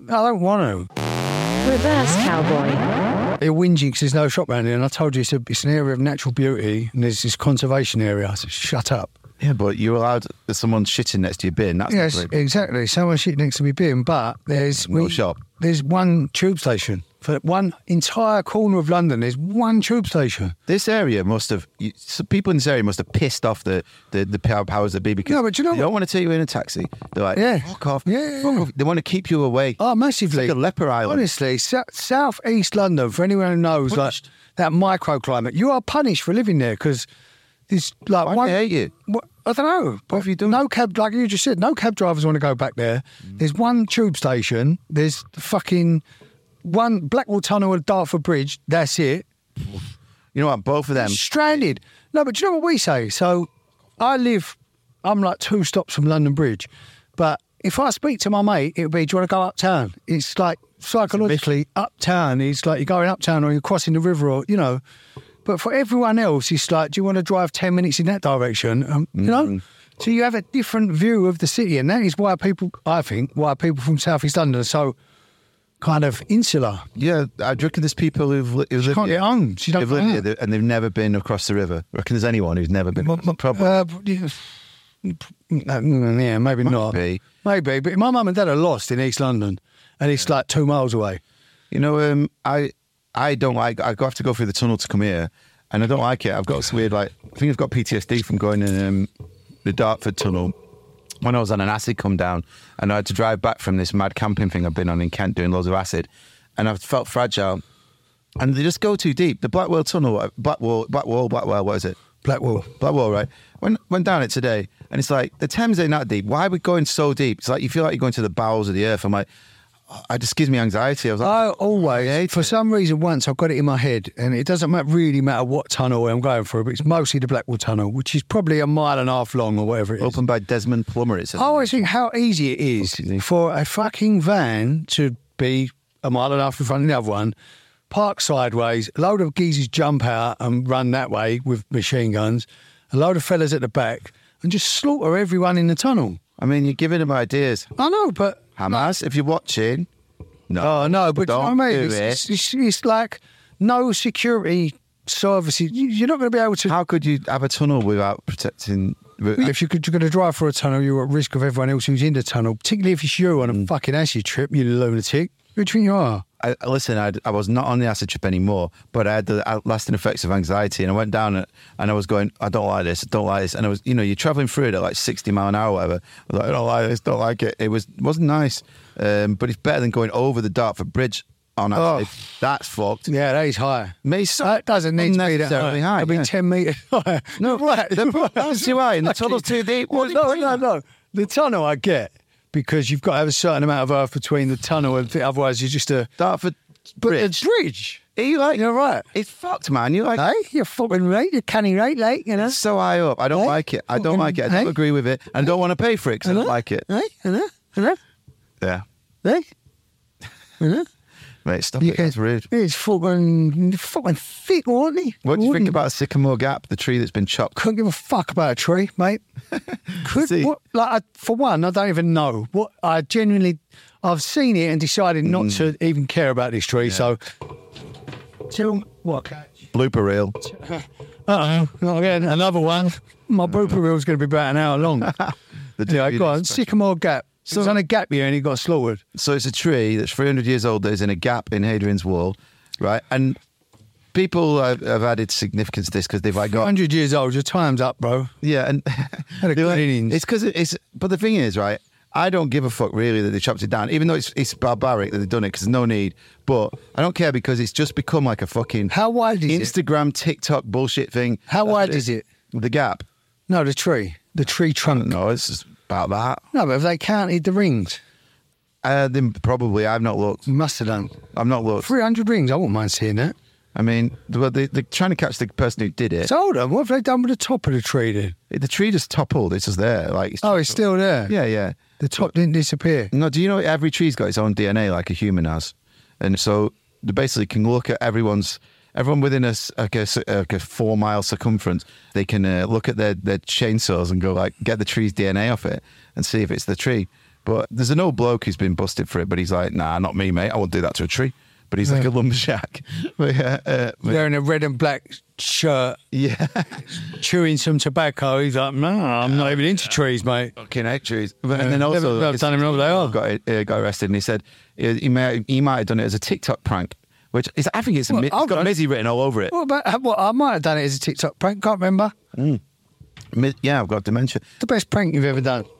I don't want to. Reverse cowboy. They're whinging because there's no shop around here, and I told you it's an area of natural beauty, and there's this conservation area, so shut up. Yeah, but you're allowed someone shitting next to your bin. That's Yes, the problem. exactly. Someone shit next to me bin, but No shop. There's one tube station. For one entire corner of London, there's one tube station. This area must have... So people in this area must have pissed off the powers that be because No, but you know they don't want to take you in a taxi. They're like, Yeah. fuck off. Yeah. Fuck off. They want to keep you away. Oh, massively. It's like a leper island. Honestly, South East London, for anyone who knows, Punished. like that microclimate, you are punished for living there because there's like Why do one. they hate you? I don't know. What have you done? No cab, like you just said, no cab drivers want to go back there. There's one tube station. There's fucking one Blackwall Tunnel and Dartford Bridge. That's it. You know what? Both of them. Stranded. No, but do you know what we say? So I'm like 2 stops from London Bridge. But if I speak to my mate, it would be, do you want to go uptown? It's like psychologically uptown. It's like you're going uptown or you're crossing the river or, you know. But for everyone else, it's like, do you want to drive 10 minutes in that direction? You know? So you have a different view of the city. And that is why I think people from South East London are so kind of insular. Yeah, I reckon there's people who've lived You can't get home. So you don't they've go lived here and they've never been across the river. I reckon there's anyone who's never been. Yeah, maybe not. Maybe. But my mum and dad are lost in East London, and it's like 2 miles away. You know, I don't like. I have to go through the tunnel to come here, and I don't like it. I've got this weird, like, I think I've got PTSD from going in the Dartford tunnel when I was on an acid come down, and I had to drive back from this mad camping thing I've been on in Kent doing loads of acid, and I felt fragile, and they just go too deep. The Blackwall tunnel, Blackwall, what is it? Blackwall, right? Went down it today, and it's like the Thames ain't that deep. Why are we going so deep? It's like you feel like you're going to the bowels of the earth. I'm like, it just gives me anxiety. I was like, I always, for some reason, once I've got it in my head, and it doesn't really matter what tunnel I'm going through, but it's mostly the Blackwall Tunnel, which is probably 1.5 miles long or whatever it is. Opened by Desmond Plummer, it says. I always think how easy it is for a fucking van to be 1.5 miles in front of the other one, park sideways, a load of geezers jump out and run that way with machine guns, a load of fellas at the back, and just slaughter everyone in the tunnel. I mean, you're giving them ideas. I know, but... Hamas, if you're watching... No. Oh, no, but don't you know what I mean? do it. It's like no security services. You're not going to be able to... How could you have a tunnel without protecting... If you're going to drive through a tunnel, you're at risk of everyone else who's in the tunnel, particularly if it's you on a fucking acid trip, you lunatic. Who do you think you are? Listen, I was not on the acid trip anymore, but I had the lasting effects of anxiety, and I went down it, and I was going, I don't like this, and I was, you know, you're travelling through it at like 60 mile an hour or whatever. I was like, I don't like this, don't like it. It wasn't nice, but it's better than going over the Dartford Bridge on acid. That's fucked. Yeah, that is high. So that doesn't need to be that high. It'll be 10 metres high. No, right. That's too high, and the tunnel's too deep. Well, no. The tunnel I get, because you've got to have a certain amount of earth between the tunnel and otherwise you're just a... Dartford Bridge. But the bridge. You're right. It's fucked, man. You're like... Hey, you're fucking right. You're canny right, like, you know. It's so high up. I don't like it. I don't like it. I don't agree with it. I don't want to pay for it because I don't like it. I know. Yeah. Hey? Mate, stop it. It's rude. It's fucking thick, wasn't he? What do you think about Sycamore Gap, the tree that's been chopped? Couldn't give a fuck about a tree, mate. For one, I don't even know. I've seen it and decided not to even care about this tree. Yeah. So, what? Blooper reel. Uh-oh, not again. Another one. My blooper reel is going to be about an hour long. Go on. Sycamore Gap. So it's on a gap year and he got slaughtered. So it's a tree that's 300 years old that is in a gap in Hadrian's Wall, right? And people have added significance to this because they've like got... 100 years old, your time's up, bro. Yeah, and had a good innings. It's because it's... But the thing is, right, I don't give a fuck really that they chopped it down, even though it's barbaric that they've done it because there's no need. But I don't care because it's just become like a fucking... How wide is Instagram, TikTok bullshit thing. How wide is it? The gap. No, the tree. The tree trunk. No, it's just about that. No, but have they counted the rings? Then probably. I've not looked. You must have done. I've not looked. 300 rings. I wouldn't mind seeing that. I mean, they're trying to catch the person who did it. So hold on. What have they done with the top of the tree then? The tree just toppled. It's just there. It's still there? Yeah. The top didn't disappear? No, do you know every tree's got its own DNA like a human has? And so they basically can look at everyone within a 4 mile circumference. They can look at their chainsaws and go like, get the tree's DNA off it and see if it's the tree. But there's an old bloke who's been busted for it, but he's like, nah, not me, mate. I won't do that to a tree. But he's like a lumberjack. But yeah, wearing a red and black shirt. Yeah. Chewing some tobacco. He's like, no, I'm not even into trees, mate. Fucking hate trees. But, and then also, I've done him what they are. Got arrested, and he said he might have done it as a TikTok prank. Which is, I think it's got Mizzy written all over it. I might have done it as a TikTok prank. Can't remember. Yeah, I've got dementia. The best prank you've ever done?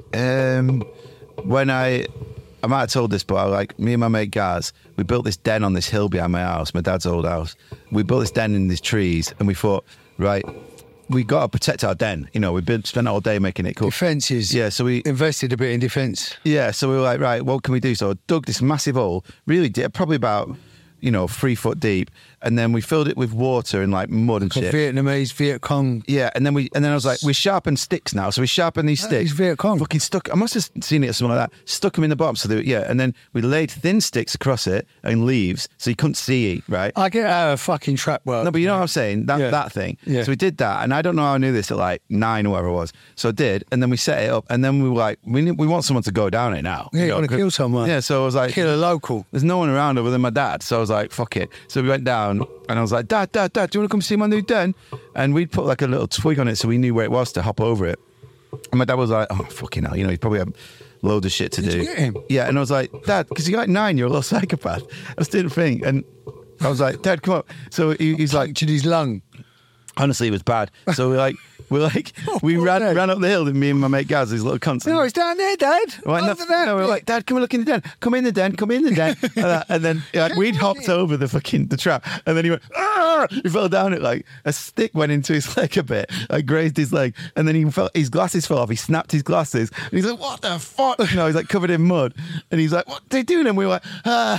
When I might have told this, but me and my mate Gaz, we built this den on this hill behind my house, my dad's old house. We built this den in these trees, and we thought, right, we got to protect our den. You know, spent all day making it cool. Defences. Yeah, so we invested a bit in defence. Yeah, so we were like, right, what can we do? So I dug this massive hole, really deep, probably about 3 foot deep, and then we filled it with water and mud and shit. Vietnamese, Viet Cong. Yeah, and then I was like, we sharpen sticks now. So we sharpen these sticks. Viet Cong. Fucking stuck. I must have seen it or something like that. Stuck them in the bottom. So and then we laid thin sticks across it and leaves, so you couldn't see, right? I get how a fucking trap work. No, but you know what I'm saying? That thing. Yeah. So we did that, and I don't know how I knew this at 9 or whatever it was. So I did, and then we set it up, and then we were like, we want someone to go down it now. Yeah, you want to kill someone. Yeah, so I was like, kill a local. There's no one around other than my dad, so I was like, fuck it. So we went down, and I was like, Dad, do you want to come see my new den? And we'd put a little twig on it so we knew where it was to hop over it. And my dad was like, oh, fucking hell, he probably had loads of shit to do. Did you get him? Yeah, and I was like, Dad, because you're 9, you're a little psychopath. I just didn't think. And I was like, Dad, come on. So he's like, punctured his lung. Honestly, it was bad. So we ran up the hill with me and my mate Gaz, these little cunts. No, it's down there, Dad. We were like, Dad, come and look in the den. Come in the den. And then we'd hopped over the trap, and then he went, ah! He fell down it a stick went into his leg a bit, grazed his leg, and then his glasses fell off. He snapped his glasses, and he's like, what the fuck? He's covered in mud, and he's like, what are they doing? And we were like,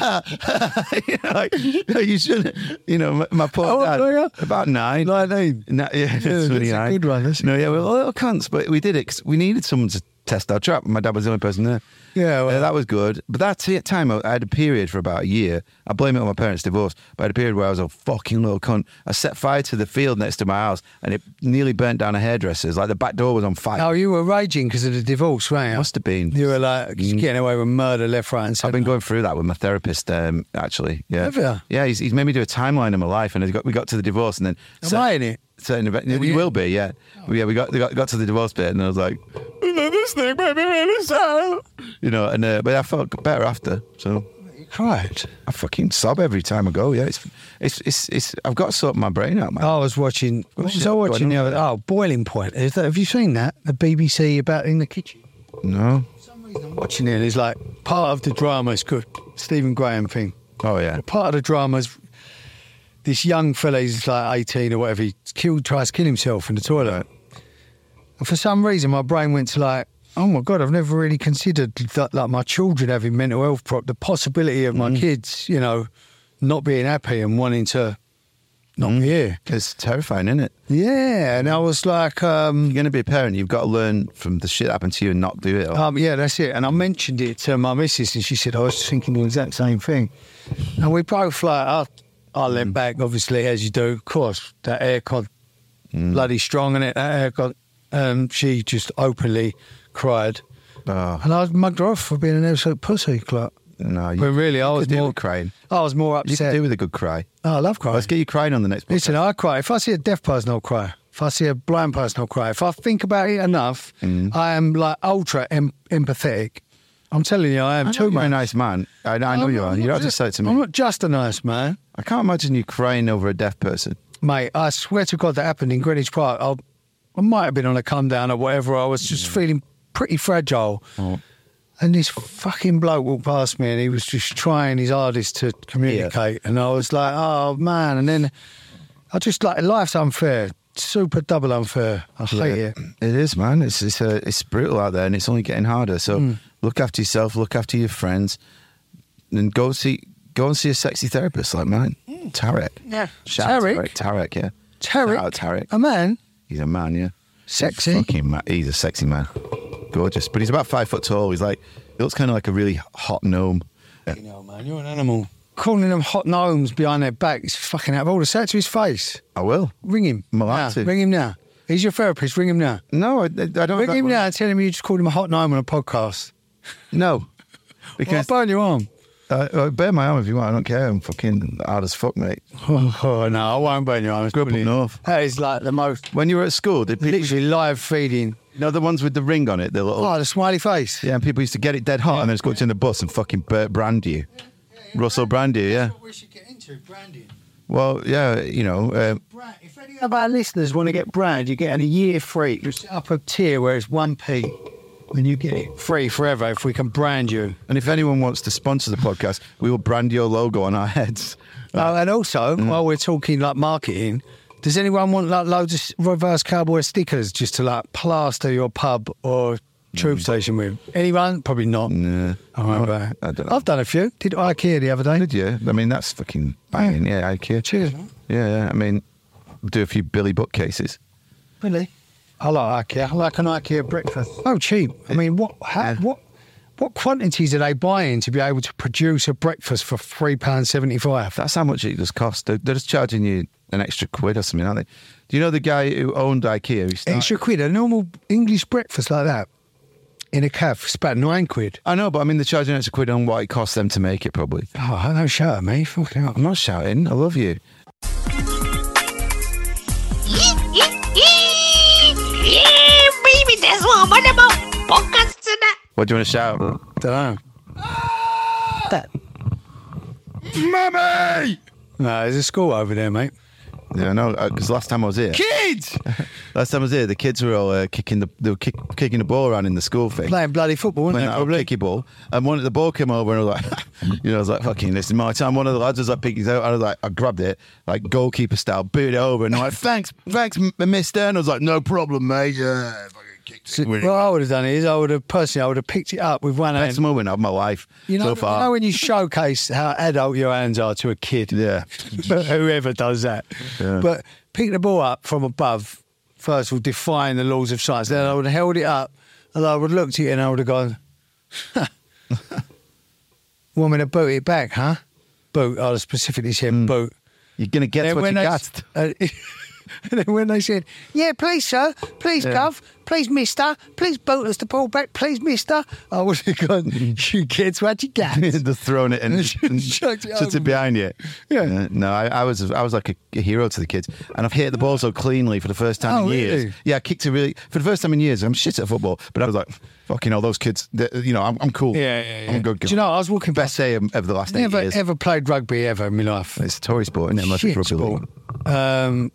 you shouldn't. My poor dad, about 9. 19. Yeah, that's a good one. No, yeah, we were little cunts, but we did it 'cause we needed someone to test our trap. My dad was the only person there. Yeah, well, that was good. But that time, I had a period for about a year. I blame it on my parents' divorce, but I had a period where I was a fucking little cunt. I set fire to the field next to my house, and it nearly burnt down a hairdresser's. The back door was on fire. Oh, you were raging because of the divorce, right? Must have been. You were getting away with murder left, right, and centre. I've been going through that with my therapist, actually. Yeah. Have you? Yeah, he's made me do a timeline of my life, and we got to the divorce, and then am I in it? We will be, yeah. Oh. Yeah, we got to the divorce bit, and I was like, this thing made me really sad. But I felt better after. So you cried. I fucking sob every time I go. Yeah, it's I've got to sort my brain out, man. I was watching. What was I watching the other? Oh, Boiling Point. Have you seen that? The BBC about in the kitchen. No. For some reason I'm watching it. It's part of the drama is good. Stephen Graham thing. Oh yeah. Part of the drama is this young fella. He's 18 or whatever. He tries to kill himself in the toilet. Right. And for some reason, my brain went to oh my God, I've never really considered that, my children having mental health the possibility of my kids, not being happy and wanting to not be here. It's terrifying, isn't it? Yeah, and I was like... you're going to be a parent, you've got to learn from the shit that happened to you and not do it. Yeah, that's it. And I mentioned it to my missus, and she said, I was thinking the exact same thing. And we both I leant back, obviously, as you do. Of course, that aircon, bloody strong in it, that aircon. She just openly cried. Oh. And I mugged her off for being an absolute pussy. No, but really, I was more crying. I was more upset. You can do with a good cry. Oh, I love crying. Let's get you crying on the next podcast. Listen, I cry. If I see a deaf person, I'll cry. If I see a blind person, I'll cry. If I think about it enough, I am ultra empathetic. I'm telling you, I am too much. You're a nice man. I know you are. You don't have to say it to me. I'm not just a nice man. I can't imagine you crying over a deaf person. Mate, I swear to God that happened in Greenwich Park. I might have been on a come down or whatever. I was just feeling pretty fragile. Oh. And this fucking bloke walked past me and he was just trying his hardest to communicate. Yeah. And I was like, oh, man. And then I just life's unfair. Super double unfair. I hate it. It is, man. It's brutal out there and it's only getting harder. So look after yourself, look after your friends, and go and see a sexy therapist like mine. Tarek. Yeah. Tarek, yeah. Tarek? Shout out Tarek. A man? He's a man, yeah. Sexy? He's a sexy man. Gorgeous. But he's about 5 foot tall. He looks kind of like a really hot gnome. Yeah. Man, you're an animal. Calling them hot gnomes behind their back is fucking out of order. Say it to his face. I will. Ring him. Ring him now. He's your therapist. Ring him now. No, I don't. Ring him now and tell him you just called him a hot gnome on a podcast. No. Because I'll burn your arm. burn my arm if you want. I don't care. I'm fucking hard as fuck, mate. Oh, no, I won't burn your arm. Grew up up north. That is like the most... When you were at school, did people... Literally live feeding. You know the ones with the ring on it? The little... Oh, the smiley face. Yeah, and people used to get it dead hot and then just go in the bus and fucking brand you. Russell brand you, yeah. That's what we should get into, branding. Well, yeah, you know... if any of our listeners want to get brand, you get a year free. You set up a tier where it's 1p. And you get it free forever if we can brand you. And if anyone wants to sponsor the podcast, we will brand your logo on our heads. Oh, and also, while we're talking like marketing, does anyone want like loads of Reverse Cowboy stickers just to like plaster your pub or tube station with? Anyone? Probably not. No. I don't know. I've done a few. Did IKEA the other day. Did you? I mean, that's fucking banging. Yeah, IKEA. Cheers, man. Yeah. I mean, do a few Billy bookcases. Really? I like IKEA. I like an IKEA breakfast. Oh, cheap. I mean, what quantities are they buying to be able to produce a breakfast for £3.75? That's how much it does cost. They're just charging you an extra quid or something, aren't they? Do you know the guy who owned IKEA? Extra quid? A normal English breakfast like that in a cafe, it's about £9. I know, but I mean, they're charging an extra quid on what it costs them to make it, probably. Oh, don't shout at me. Fucking hell. I'm not shouting. I love you. Yeah, baby, that's what I'm about. Podcast tonight. What do you want to shout? Don't know. That. Mummy! No, there's a school over there, mate. Yeah, I know, because last time I was here... Kids! Last time I was here, the kids were all kicking the ball around in the school thing. Playing bloody football, weren't they? Playing kicky ball. And the ball came over and I was like, I was like, fucking, this is my time. One of the lads was like, picking it out. And I was like, I grabbed it, like goalkeeper style, booted it over. And I'm like, thanks, mister. And I was like, no problem, mate. Yeah, fucking kicked it. What I would have done is, I would have picked it up with one hand. Best moment of my life so far. You know when you showcase how adult your hands are to a kid? Yeah. Whoever does that. Yeah. But pick the ball up from above, first of all, defying the laws of science. Then I would have held it up and I would have looked at it and I would have gone, want me to boot it back, huh? Boot. I specifically said boot. You're going to get what you got. And then when they said, yeah, please, sir, please, Gov, please, mister, please boot us the ball back, please, mister, I would have gone, you get what you got. Just thrown it and chucked it behind you. Yeah. No, I was like a hero to the kids. And I've hit the ball so cleanly for the first time in years. Really? Yeah, I kicked it really, for the first time in years. I'm shit at football, but I was like, fucking hell, those kids, I'm cool. Yeah. I'm a good guy. Do you know, I was walking best say of the last 8 years. Never ever played rugby ever in my life. It's a Tory sport, isn't it? Unless it's rugby league.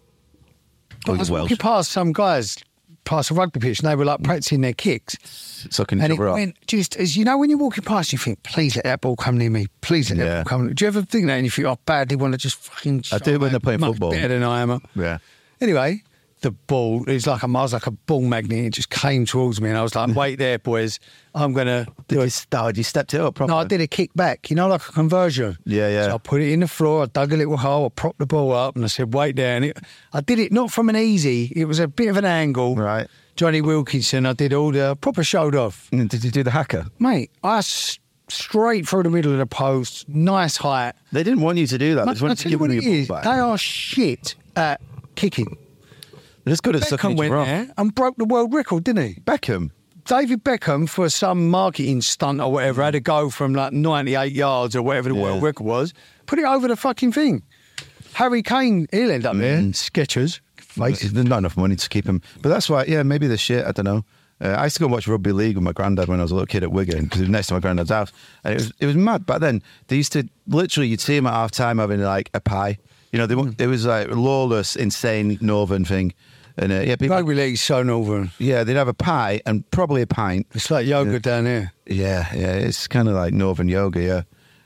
I was walking past some guys past a rugby pitch and they were like practicing their kicks. Sucking each other up. Went just as when you're walking past, you think, please let that ball come near me. Please let that ball come. Do you ever think that and you think, I badly want to just fucking... I do when they're playing football. Better than I am. Yeah. Anyway, the ball, I was like a ball magnet. It just came towards me and I was like, wait there, boys. I'm going to... You stepped it up properly? No, I did a kick back, like a conversion. Yeah. So I put it in the floor, I dug a little hole, I propped the ball up and I said, wait there. And I did it not from an easy, it was a bit of an angle. Right. Johnny Wilkinson, I did all the proper showed off. And did you do the hacker? Mate, I straight through the middle of the post, nice height. They didn't want you to do that. They just wanted to give them your ball back. They are shit at kicking. They're just good at sucking each other off. Beckham went there and broke the world record, didn't he? Beckham? David Beckham, for some marketing stunt or whatever, had to go from like 98 yards or whatever the world record was, put it over the fucking thing. Harry Kane, he'll end up there. Skechers. There's not enough money to keep him. But that's why, maybe the shit, I don't know. I used to go and watch rugby league with my granddad when I was a little kid at Wigan, because it was next to my granddad's house. And it was mad. Back then, they used to, literally, you'd see him at half-time having like a pie. It was like a lawless, insane northern thing. And rugby league's so northern. Yeah, they'd have a pie and probably a pint. It's like yoga down here. Yeah, it's kind of like northern yoga,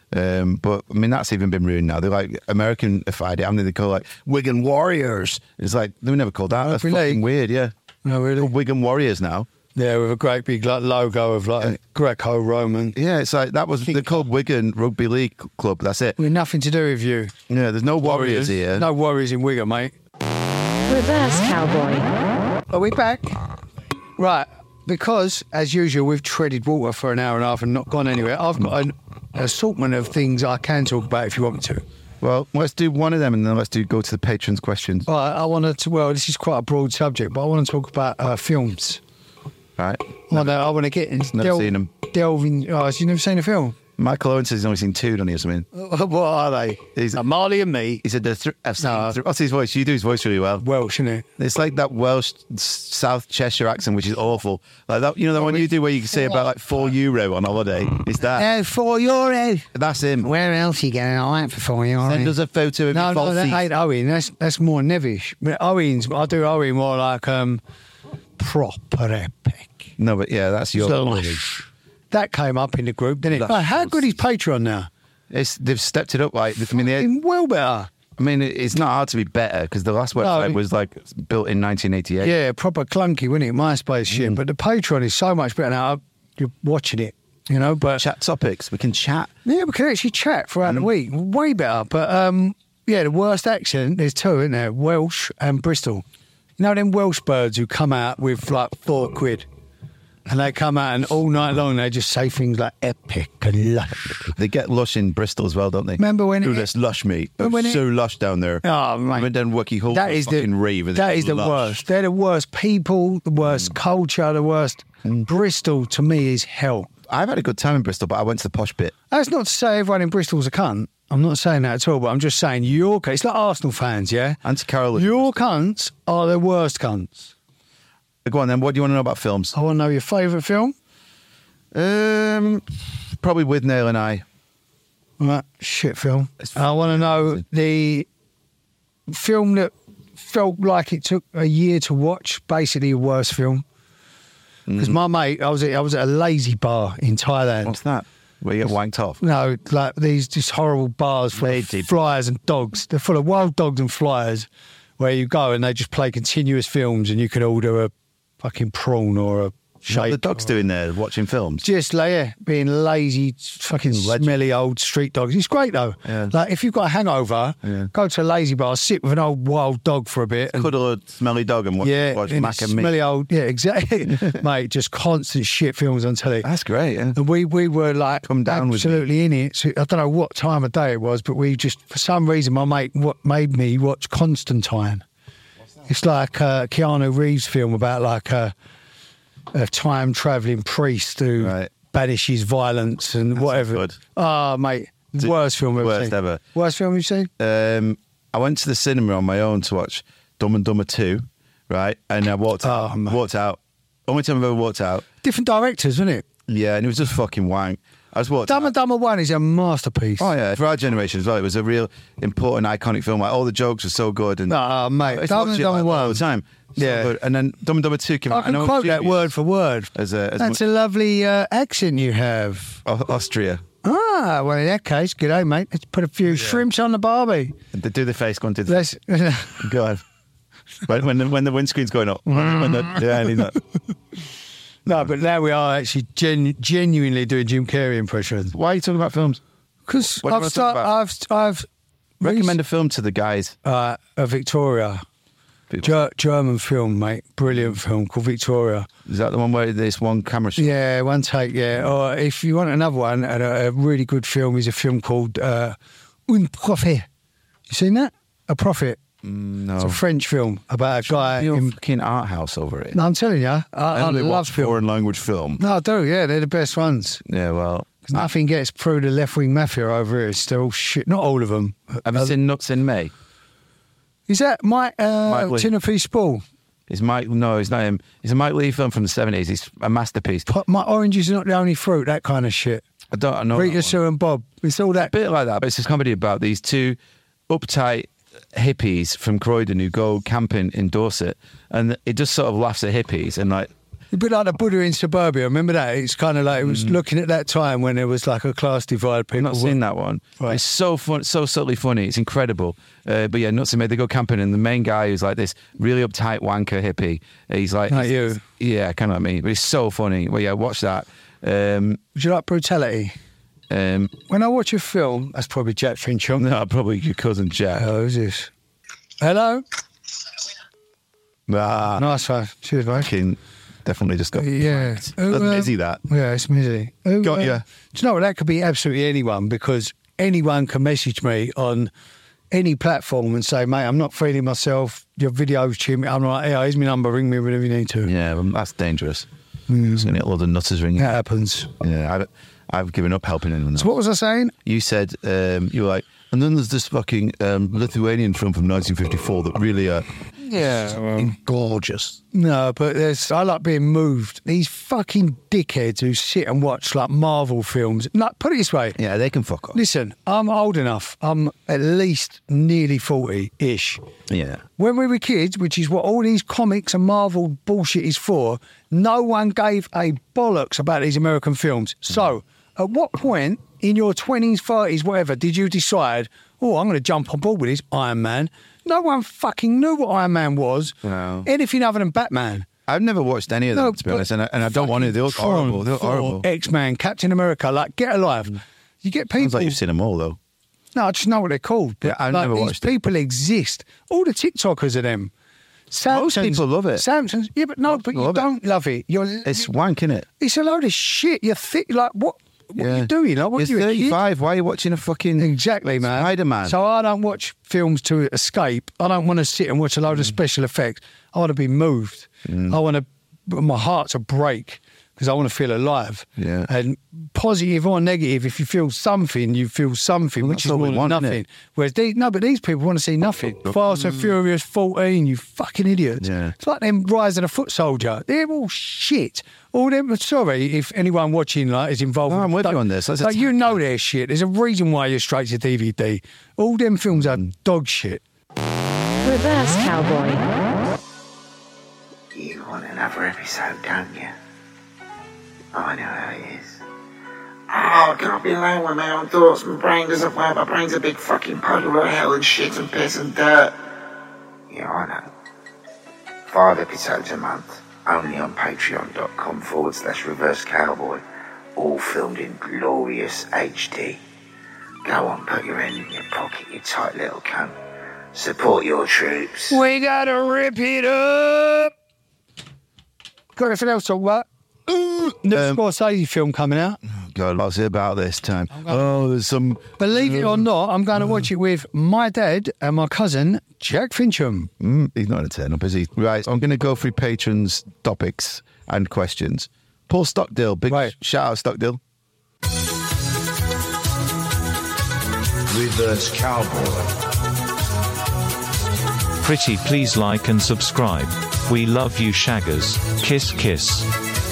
but I mean that's even been ruined now. They're like Americanified it. I mean they call it like Wigan Warriors. It's like they were never called that. That's fucking weird. Yeah, no, really. Wigan Warriors now. Yeah, with a great big like logo of like Greco-Roman. Yeah, it's like that was they're called Wigan Rugby League Club. That's it. We've nothing to do with you. Yeah, there's no Warriors here. No Warriors in Wigan, mate. Reverse Cowboy. Are we back? Right, because, as usual, we've treaded water for an hour and a half and not gone anywhere. I've got an assortment of things I can talk about if you want me to. Well, let's do one of them and then let's go to the patrons' questions. All right, I want to, this is quite a broad subject, but I want to talk about films. Right. I want to get into... Never seen them. delving. Oh, so you never seen the film? Michael Owen says he's only seen 2, doesn't he, or something? What are they? He's Marley and Me. He said, what's his voice? You do his voice really well. Welsh, isn't it? It's like that Welsh South Cheshire accent, which is awful. Like that, the one you do where you can say about like €4 on holiday. Is that? €4. That's him. Where else are you getting all that for €4? Send us a photo of your No, that falsies. ain't Owen. That's more Nevish. I do Owen more like proper epic. No, but yeah, that's your... Slash. That came up in the group, didn't it? That's How good is Patreon now? They've stepped it up. Like, I mean, well better. I mean, it's not hard to be better because the last website was like built in 1988. Yeah, proper clunky, wasn't it? MySpace shit. But the Patreon is so much better now. You're watching it, But chat topics. We can chat. Yeah, we can actually chat throughout the week. Way better. But the worst accent. There's 2, isn't there? Welsh and Bristol. You know them Welsh birds who come out with like £4. And they come out and all night long they just say things like epic and lush. They get lush in Bristol as well, don't they? Remember when this lush, mate. So lush down there. Oh, mate. I went down Wookey Hall. That is fucking rave. And that is the lush. worst. They're the worst people, the worst culture, the worst. Bristol to me is hell. I've had a good time in Bristol, but I went to the posh bit. That's not to say everyone in Bristol's a cunt. I'm not saying that at all, but I'm just saying it's like Arsenal fans, yeah? Anti-Carol. Your cunts are the worst cunts. Go on then, what do you want to know about films? I want to know your favourite film. Probably With Nail and I. Right, shit film. I want to know the film that felt like it took a year to watch, basically a worst film. Because my mate, I was at a lazy bar in Thailand. What's that? Where you get wanked off? No, like these just horrible bars full of flyers and dogs. They're full of wild dogs and flyers where you go and they just play continuous films and you can order a fucking prawn or a shake. What are the dogs doing there, watching films? Just being lazy, fucking smelly old street dogs. It's great though. Yeah. Like if you've got a hangover, go to a lazy bar, sit with an old wild dog for a bit. And, cuddle a smelly dog and watch Mac and Me. Smelly old, yeah, exactly. Mate, just constant shit films on telly. That's great, yeah. And we were like Come down absolutely in it. So I don't know what time of day it was, but we just, for some reason, my mate made me watch Constantine. It's like a Keanu Reeves film about like a time-travelling priest who banishes violence and whatever. Good. Oh, mate, worst film I've Worst seen. ever. Worst film you've seen? I went to the cinema on my own to watch Dumb and Dumber 2, right? And I walked out. Only time I've ever walked out. Different directors, isn't it? Yeah, and it was just fucking wank. I was walked Dumb and Dumber 1 is a masterpiece. Oh, yeah. For our generation as well, it was a real important, iconic film. Like, all the jokes were so good. And mate, Dumb and Dumber 1. All the time. So good. And then Dumb and Dumber 2 came out. I can quote that word for word. That's a lovely accent you have. Austria. Ah, well, in that case, good day, mate. Let's put a few shrimps on the barbie. Do the face, go on, do the face. Go on. When the windscreen's going up. No, but now we are actually genuinely doing Jim Carrey impressions. Why are you talking about films? Because I've recommend a film to the guys. A Victoria. German film, mate. Brilliant film called Victoria. Is that the one where there's one camera shot? Yeah, one take, yeah. Or if you want another one, and a really good film is a film called Un Prophet. You seen that? A Prophet. No. It's a French film about a guy in fucking art house over it. No, I'm telling you, I love film. Foreign language film. No, I do. Yeah, they're the best ones. Yeah, well, because nothing gets through the left wing mafia over here. It's still shit. Not all of them. Have you seen Nuts in May? Is that Mike Timothy Spall? It's Mike. No, it's not him. It's a Mike Lee film from the 70s. It's a masterpiece. My oranges are not the only fruit. That kind of shit. I know. Rita, Sue, and Bob. It's all that. A bit like that, but it's a comedy about these two uptight hippies from Croydon who go camping in Dorset, and it just sort of laughs at hippies and like. A bit like the Buddha in Suburbia. Remember that? It's kind of like it was looking at that time when there was like a class divide. People I've not seen that one. Right. It's so fun, so subtly funny. It's incredible. But yeah, Nuts and May, they go camping, and the main guy who's like this really uptight wanker hippie. He's like you. Yeah, kind of like me. But it's so funny. Well, yeah, watch that. Would you like brutality? When I watch a film, that's probably Jack Finchum. No, probably your cousin Jack. Oh, who's this? Hello? Ah, nice one. Cheers, mate. Definitely just got. Yeah. That's Mizzy, that. Yeah, it's Mizzy. Got you. Do you know what? That could be absolutely anyone, because anyone can message me on any platform and say, mate, I'm not feeling myself. Your video's cheering me. I'm like, yeah, here's my number. Ring me whenever you need to. Yeah, well, that's dangerous. It's going to get a load of nutters ringing. That happens. Yeah, I've given up helping anyone else. So what was I saying? You said, you were like, and then there's this fucking Lithuanian film from 1954 that really gorgeous. No, but I like being moved. These fucking dickheads who sit and watch like Marvel films. Like, put it this way. Yeah, they can fuck off. Listen, I'm old enough. I'm at least nearly 40-ish. Yeah. When we were kids, which is what all these comics and Marvel bullshit is for, no one gave a bollocks about these American films. So, at what point in your 20s, 30s, whatever, did you decide, I'm going to jump on board with this Iron Man? No one fucking knew what Iron Man was. No. Anything other than Batman. I've never watched any of them, to be honest, and I don't want to. They look horrible. They look horrible. X-Man, Captain America, like, get alive. You get people... Sounds like you've seen them all, though. No, I just know what they're called. Yeah, I've never watched these people exist. All the TikTokers are them. Most people love it. Samson's, yeah, but no, but you don't love it. It's wank, innit? It's a load of shit. You're like, what are you doing? Like, what You're are you, 35. Why are you watching a fucking exactly, man? Spider-Man. So I don't watch films to escape. I don't want to sit and watch a load of special effects. I want to be moved. I want my heart to break because I want to feel alive. Yeah. And positive or negative, if you feel something, you feel something, which is more than nothing. Whereas these people want to see nothing. Fast and Furious 14, you fucking idiots. Yeah. It's like them Rise of the Foot Soldier. They're all shit. All them. Sorry if anyone watching is involved. No, I'm with you on this. You know their shit. There's a reason why you're straight to DVD. All them films are dog shit. Reverse Cowboy. You want another episode, don't you? I know how it is. I can't be alone with my own thoughts. My brain doesn't work. My brain's a big fucking puddle of hell and shit and piss and dirt. Yeah, I know. 5 episodes a month, only on patreon.com/Reverse Cowboy, all filmed in glorious HD. Go on, put your hand in your pocket, you tight little cunt. Support your troops. We gotta rip it up. Got anything else to talk about? New Scorsese film coming out. God, what's it about this time? There's some... Believe it or not, I'm going to watch it with my dad and my cousin, Jack Fincham. He's not going to turn up, is he? Right, I'm going to go through patrons' topics and questions. Paul Stockdale, big shout out, Stockdale. Reverse Cowboy. Pretty please like and subscribe. We love you shaggers. Kiss kiss.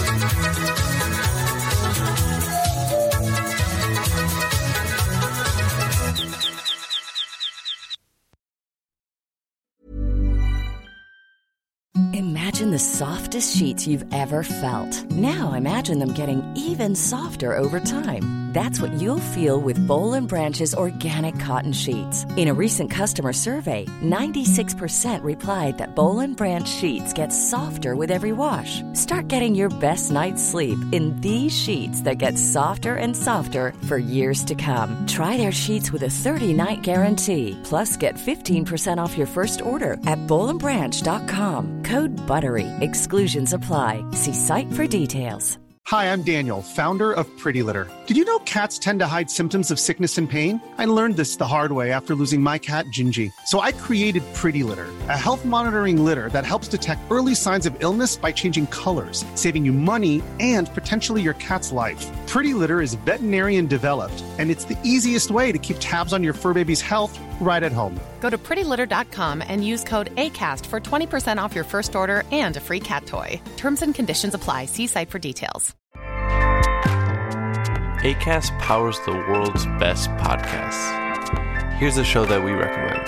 Imagine the softest sheets you've ever felt. Now imagine them getting even softer over time. That's what you'll feel with Boll & Branch's organic cotton sheets. In a recent customer survey, 96% replied that Boll & Branch sheets get softer with every wash. Start getting your best night's sleep in these sheets that get softer and softer for years to come. Try their sheets with a 30-night guarantee. Plus, get 15% off your first order at bollandbranch.com. Code BUTTERY. Exclusions apply. See site for details. Hi, I'm Daniel, founder of Pretty Litter. Did you know cats tend to hide symptoms of sickness and pain? I learned this the hard way after losing my cat, Gingy. So I created Pretty Litter, a health monitoring litter that helps detect early signs of illness by changing colors, saving you money and potentially your cat's life. Pretty Litter is veterinarian developed, and it's the easiest way to keep tabs on your fur baby's health right at home. Go to prettylitter.com and use code ACAST for 20% off your first order and a free cat toy. Terms and conditions apply. See site for details. Acast powers the world's best podcasts. Here's a show that we recommend.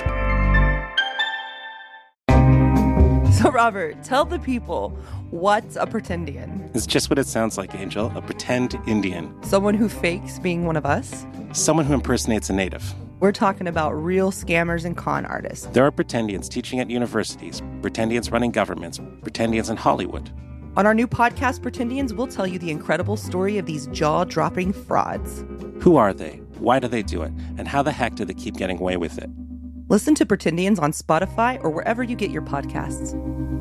So, Robert, tell the people, what's a pretendian? It's just what it sounds like, Angel. A pretend Indian. Someone who fakes being one of us? Someone who impersonates a native. We're talking about real scammers and con artists. There are pretendians teaching at universities, pretendians running governments, pretendians in Hollywood. On our new podcast, Pretendians, we'll tell you the incredible story of these jaw-dropping frauds. Who are they? Why do they do it? And how the heck do they keep getting away with it? Listen to Pretendians on Spotify or wherever you get your podcasts.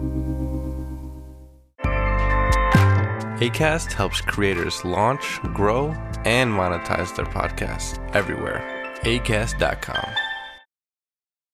Acast helps creators launch, grow, and monetize their podcasts everywhere. Acast.com.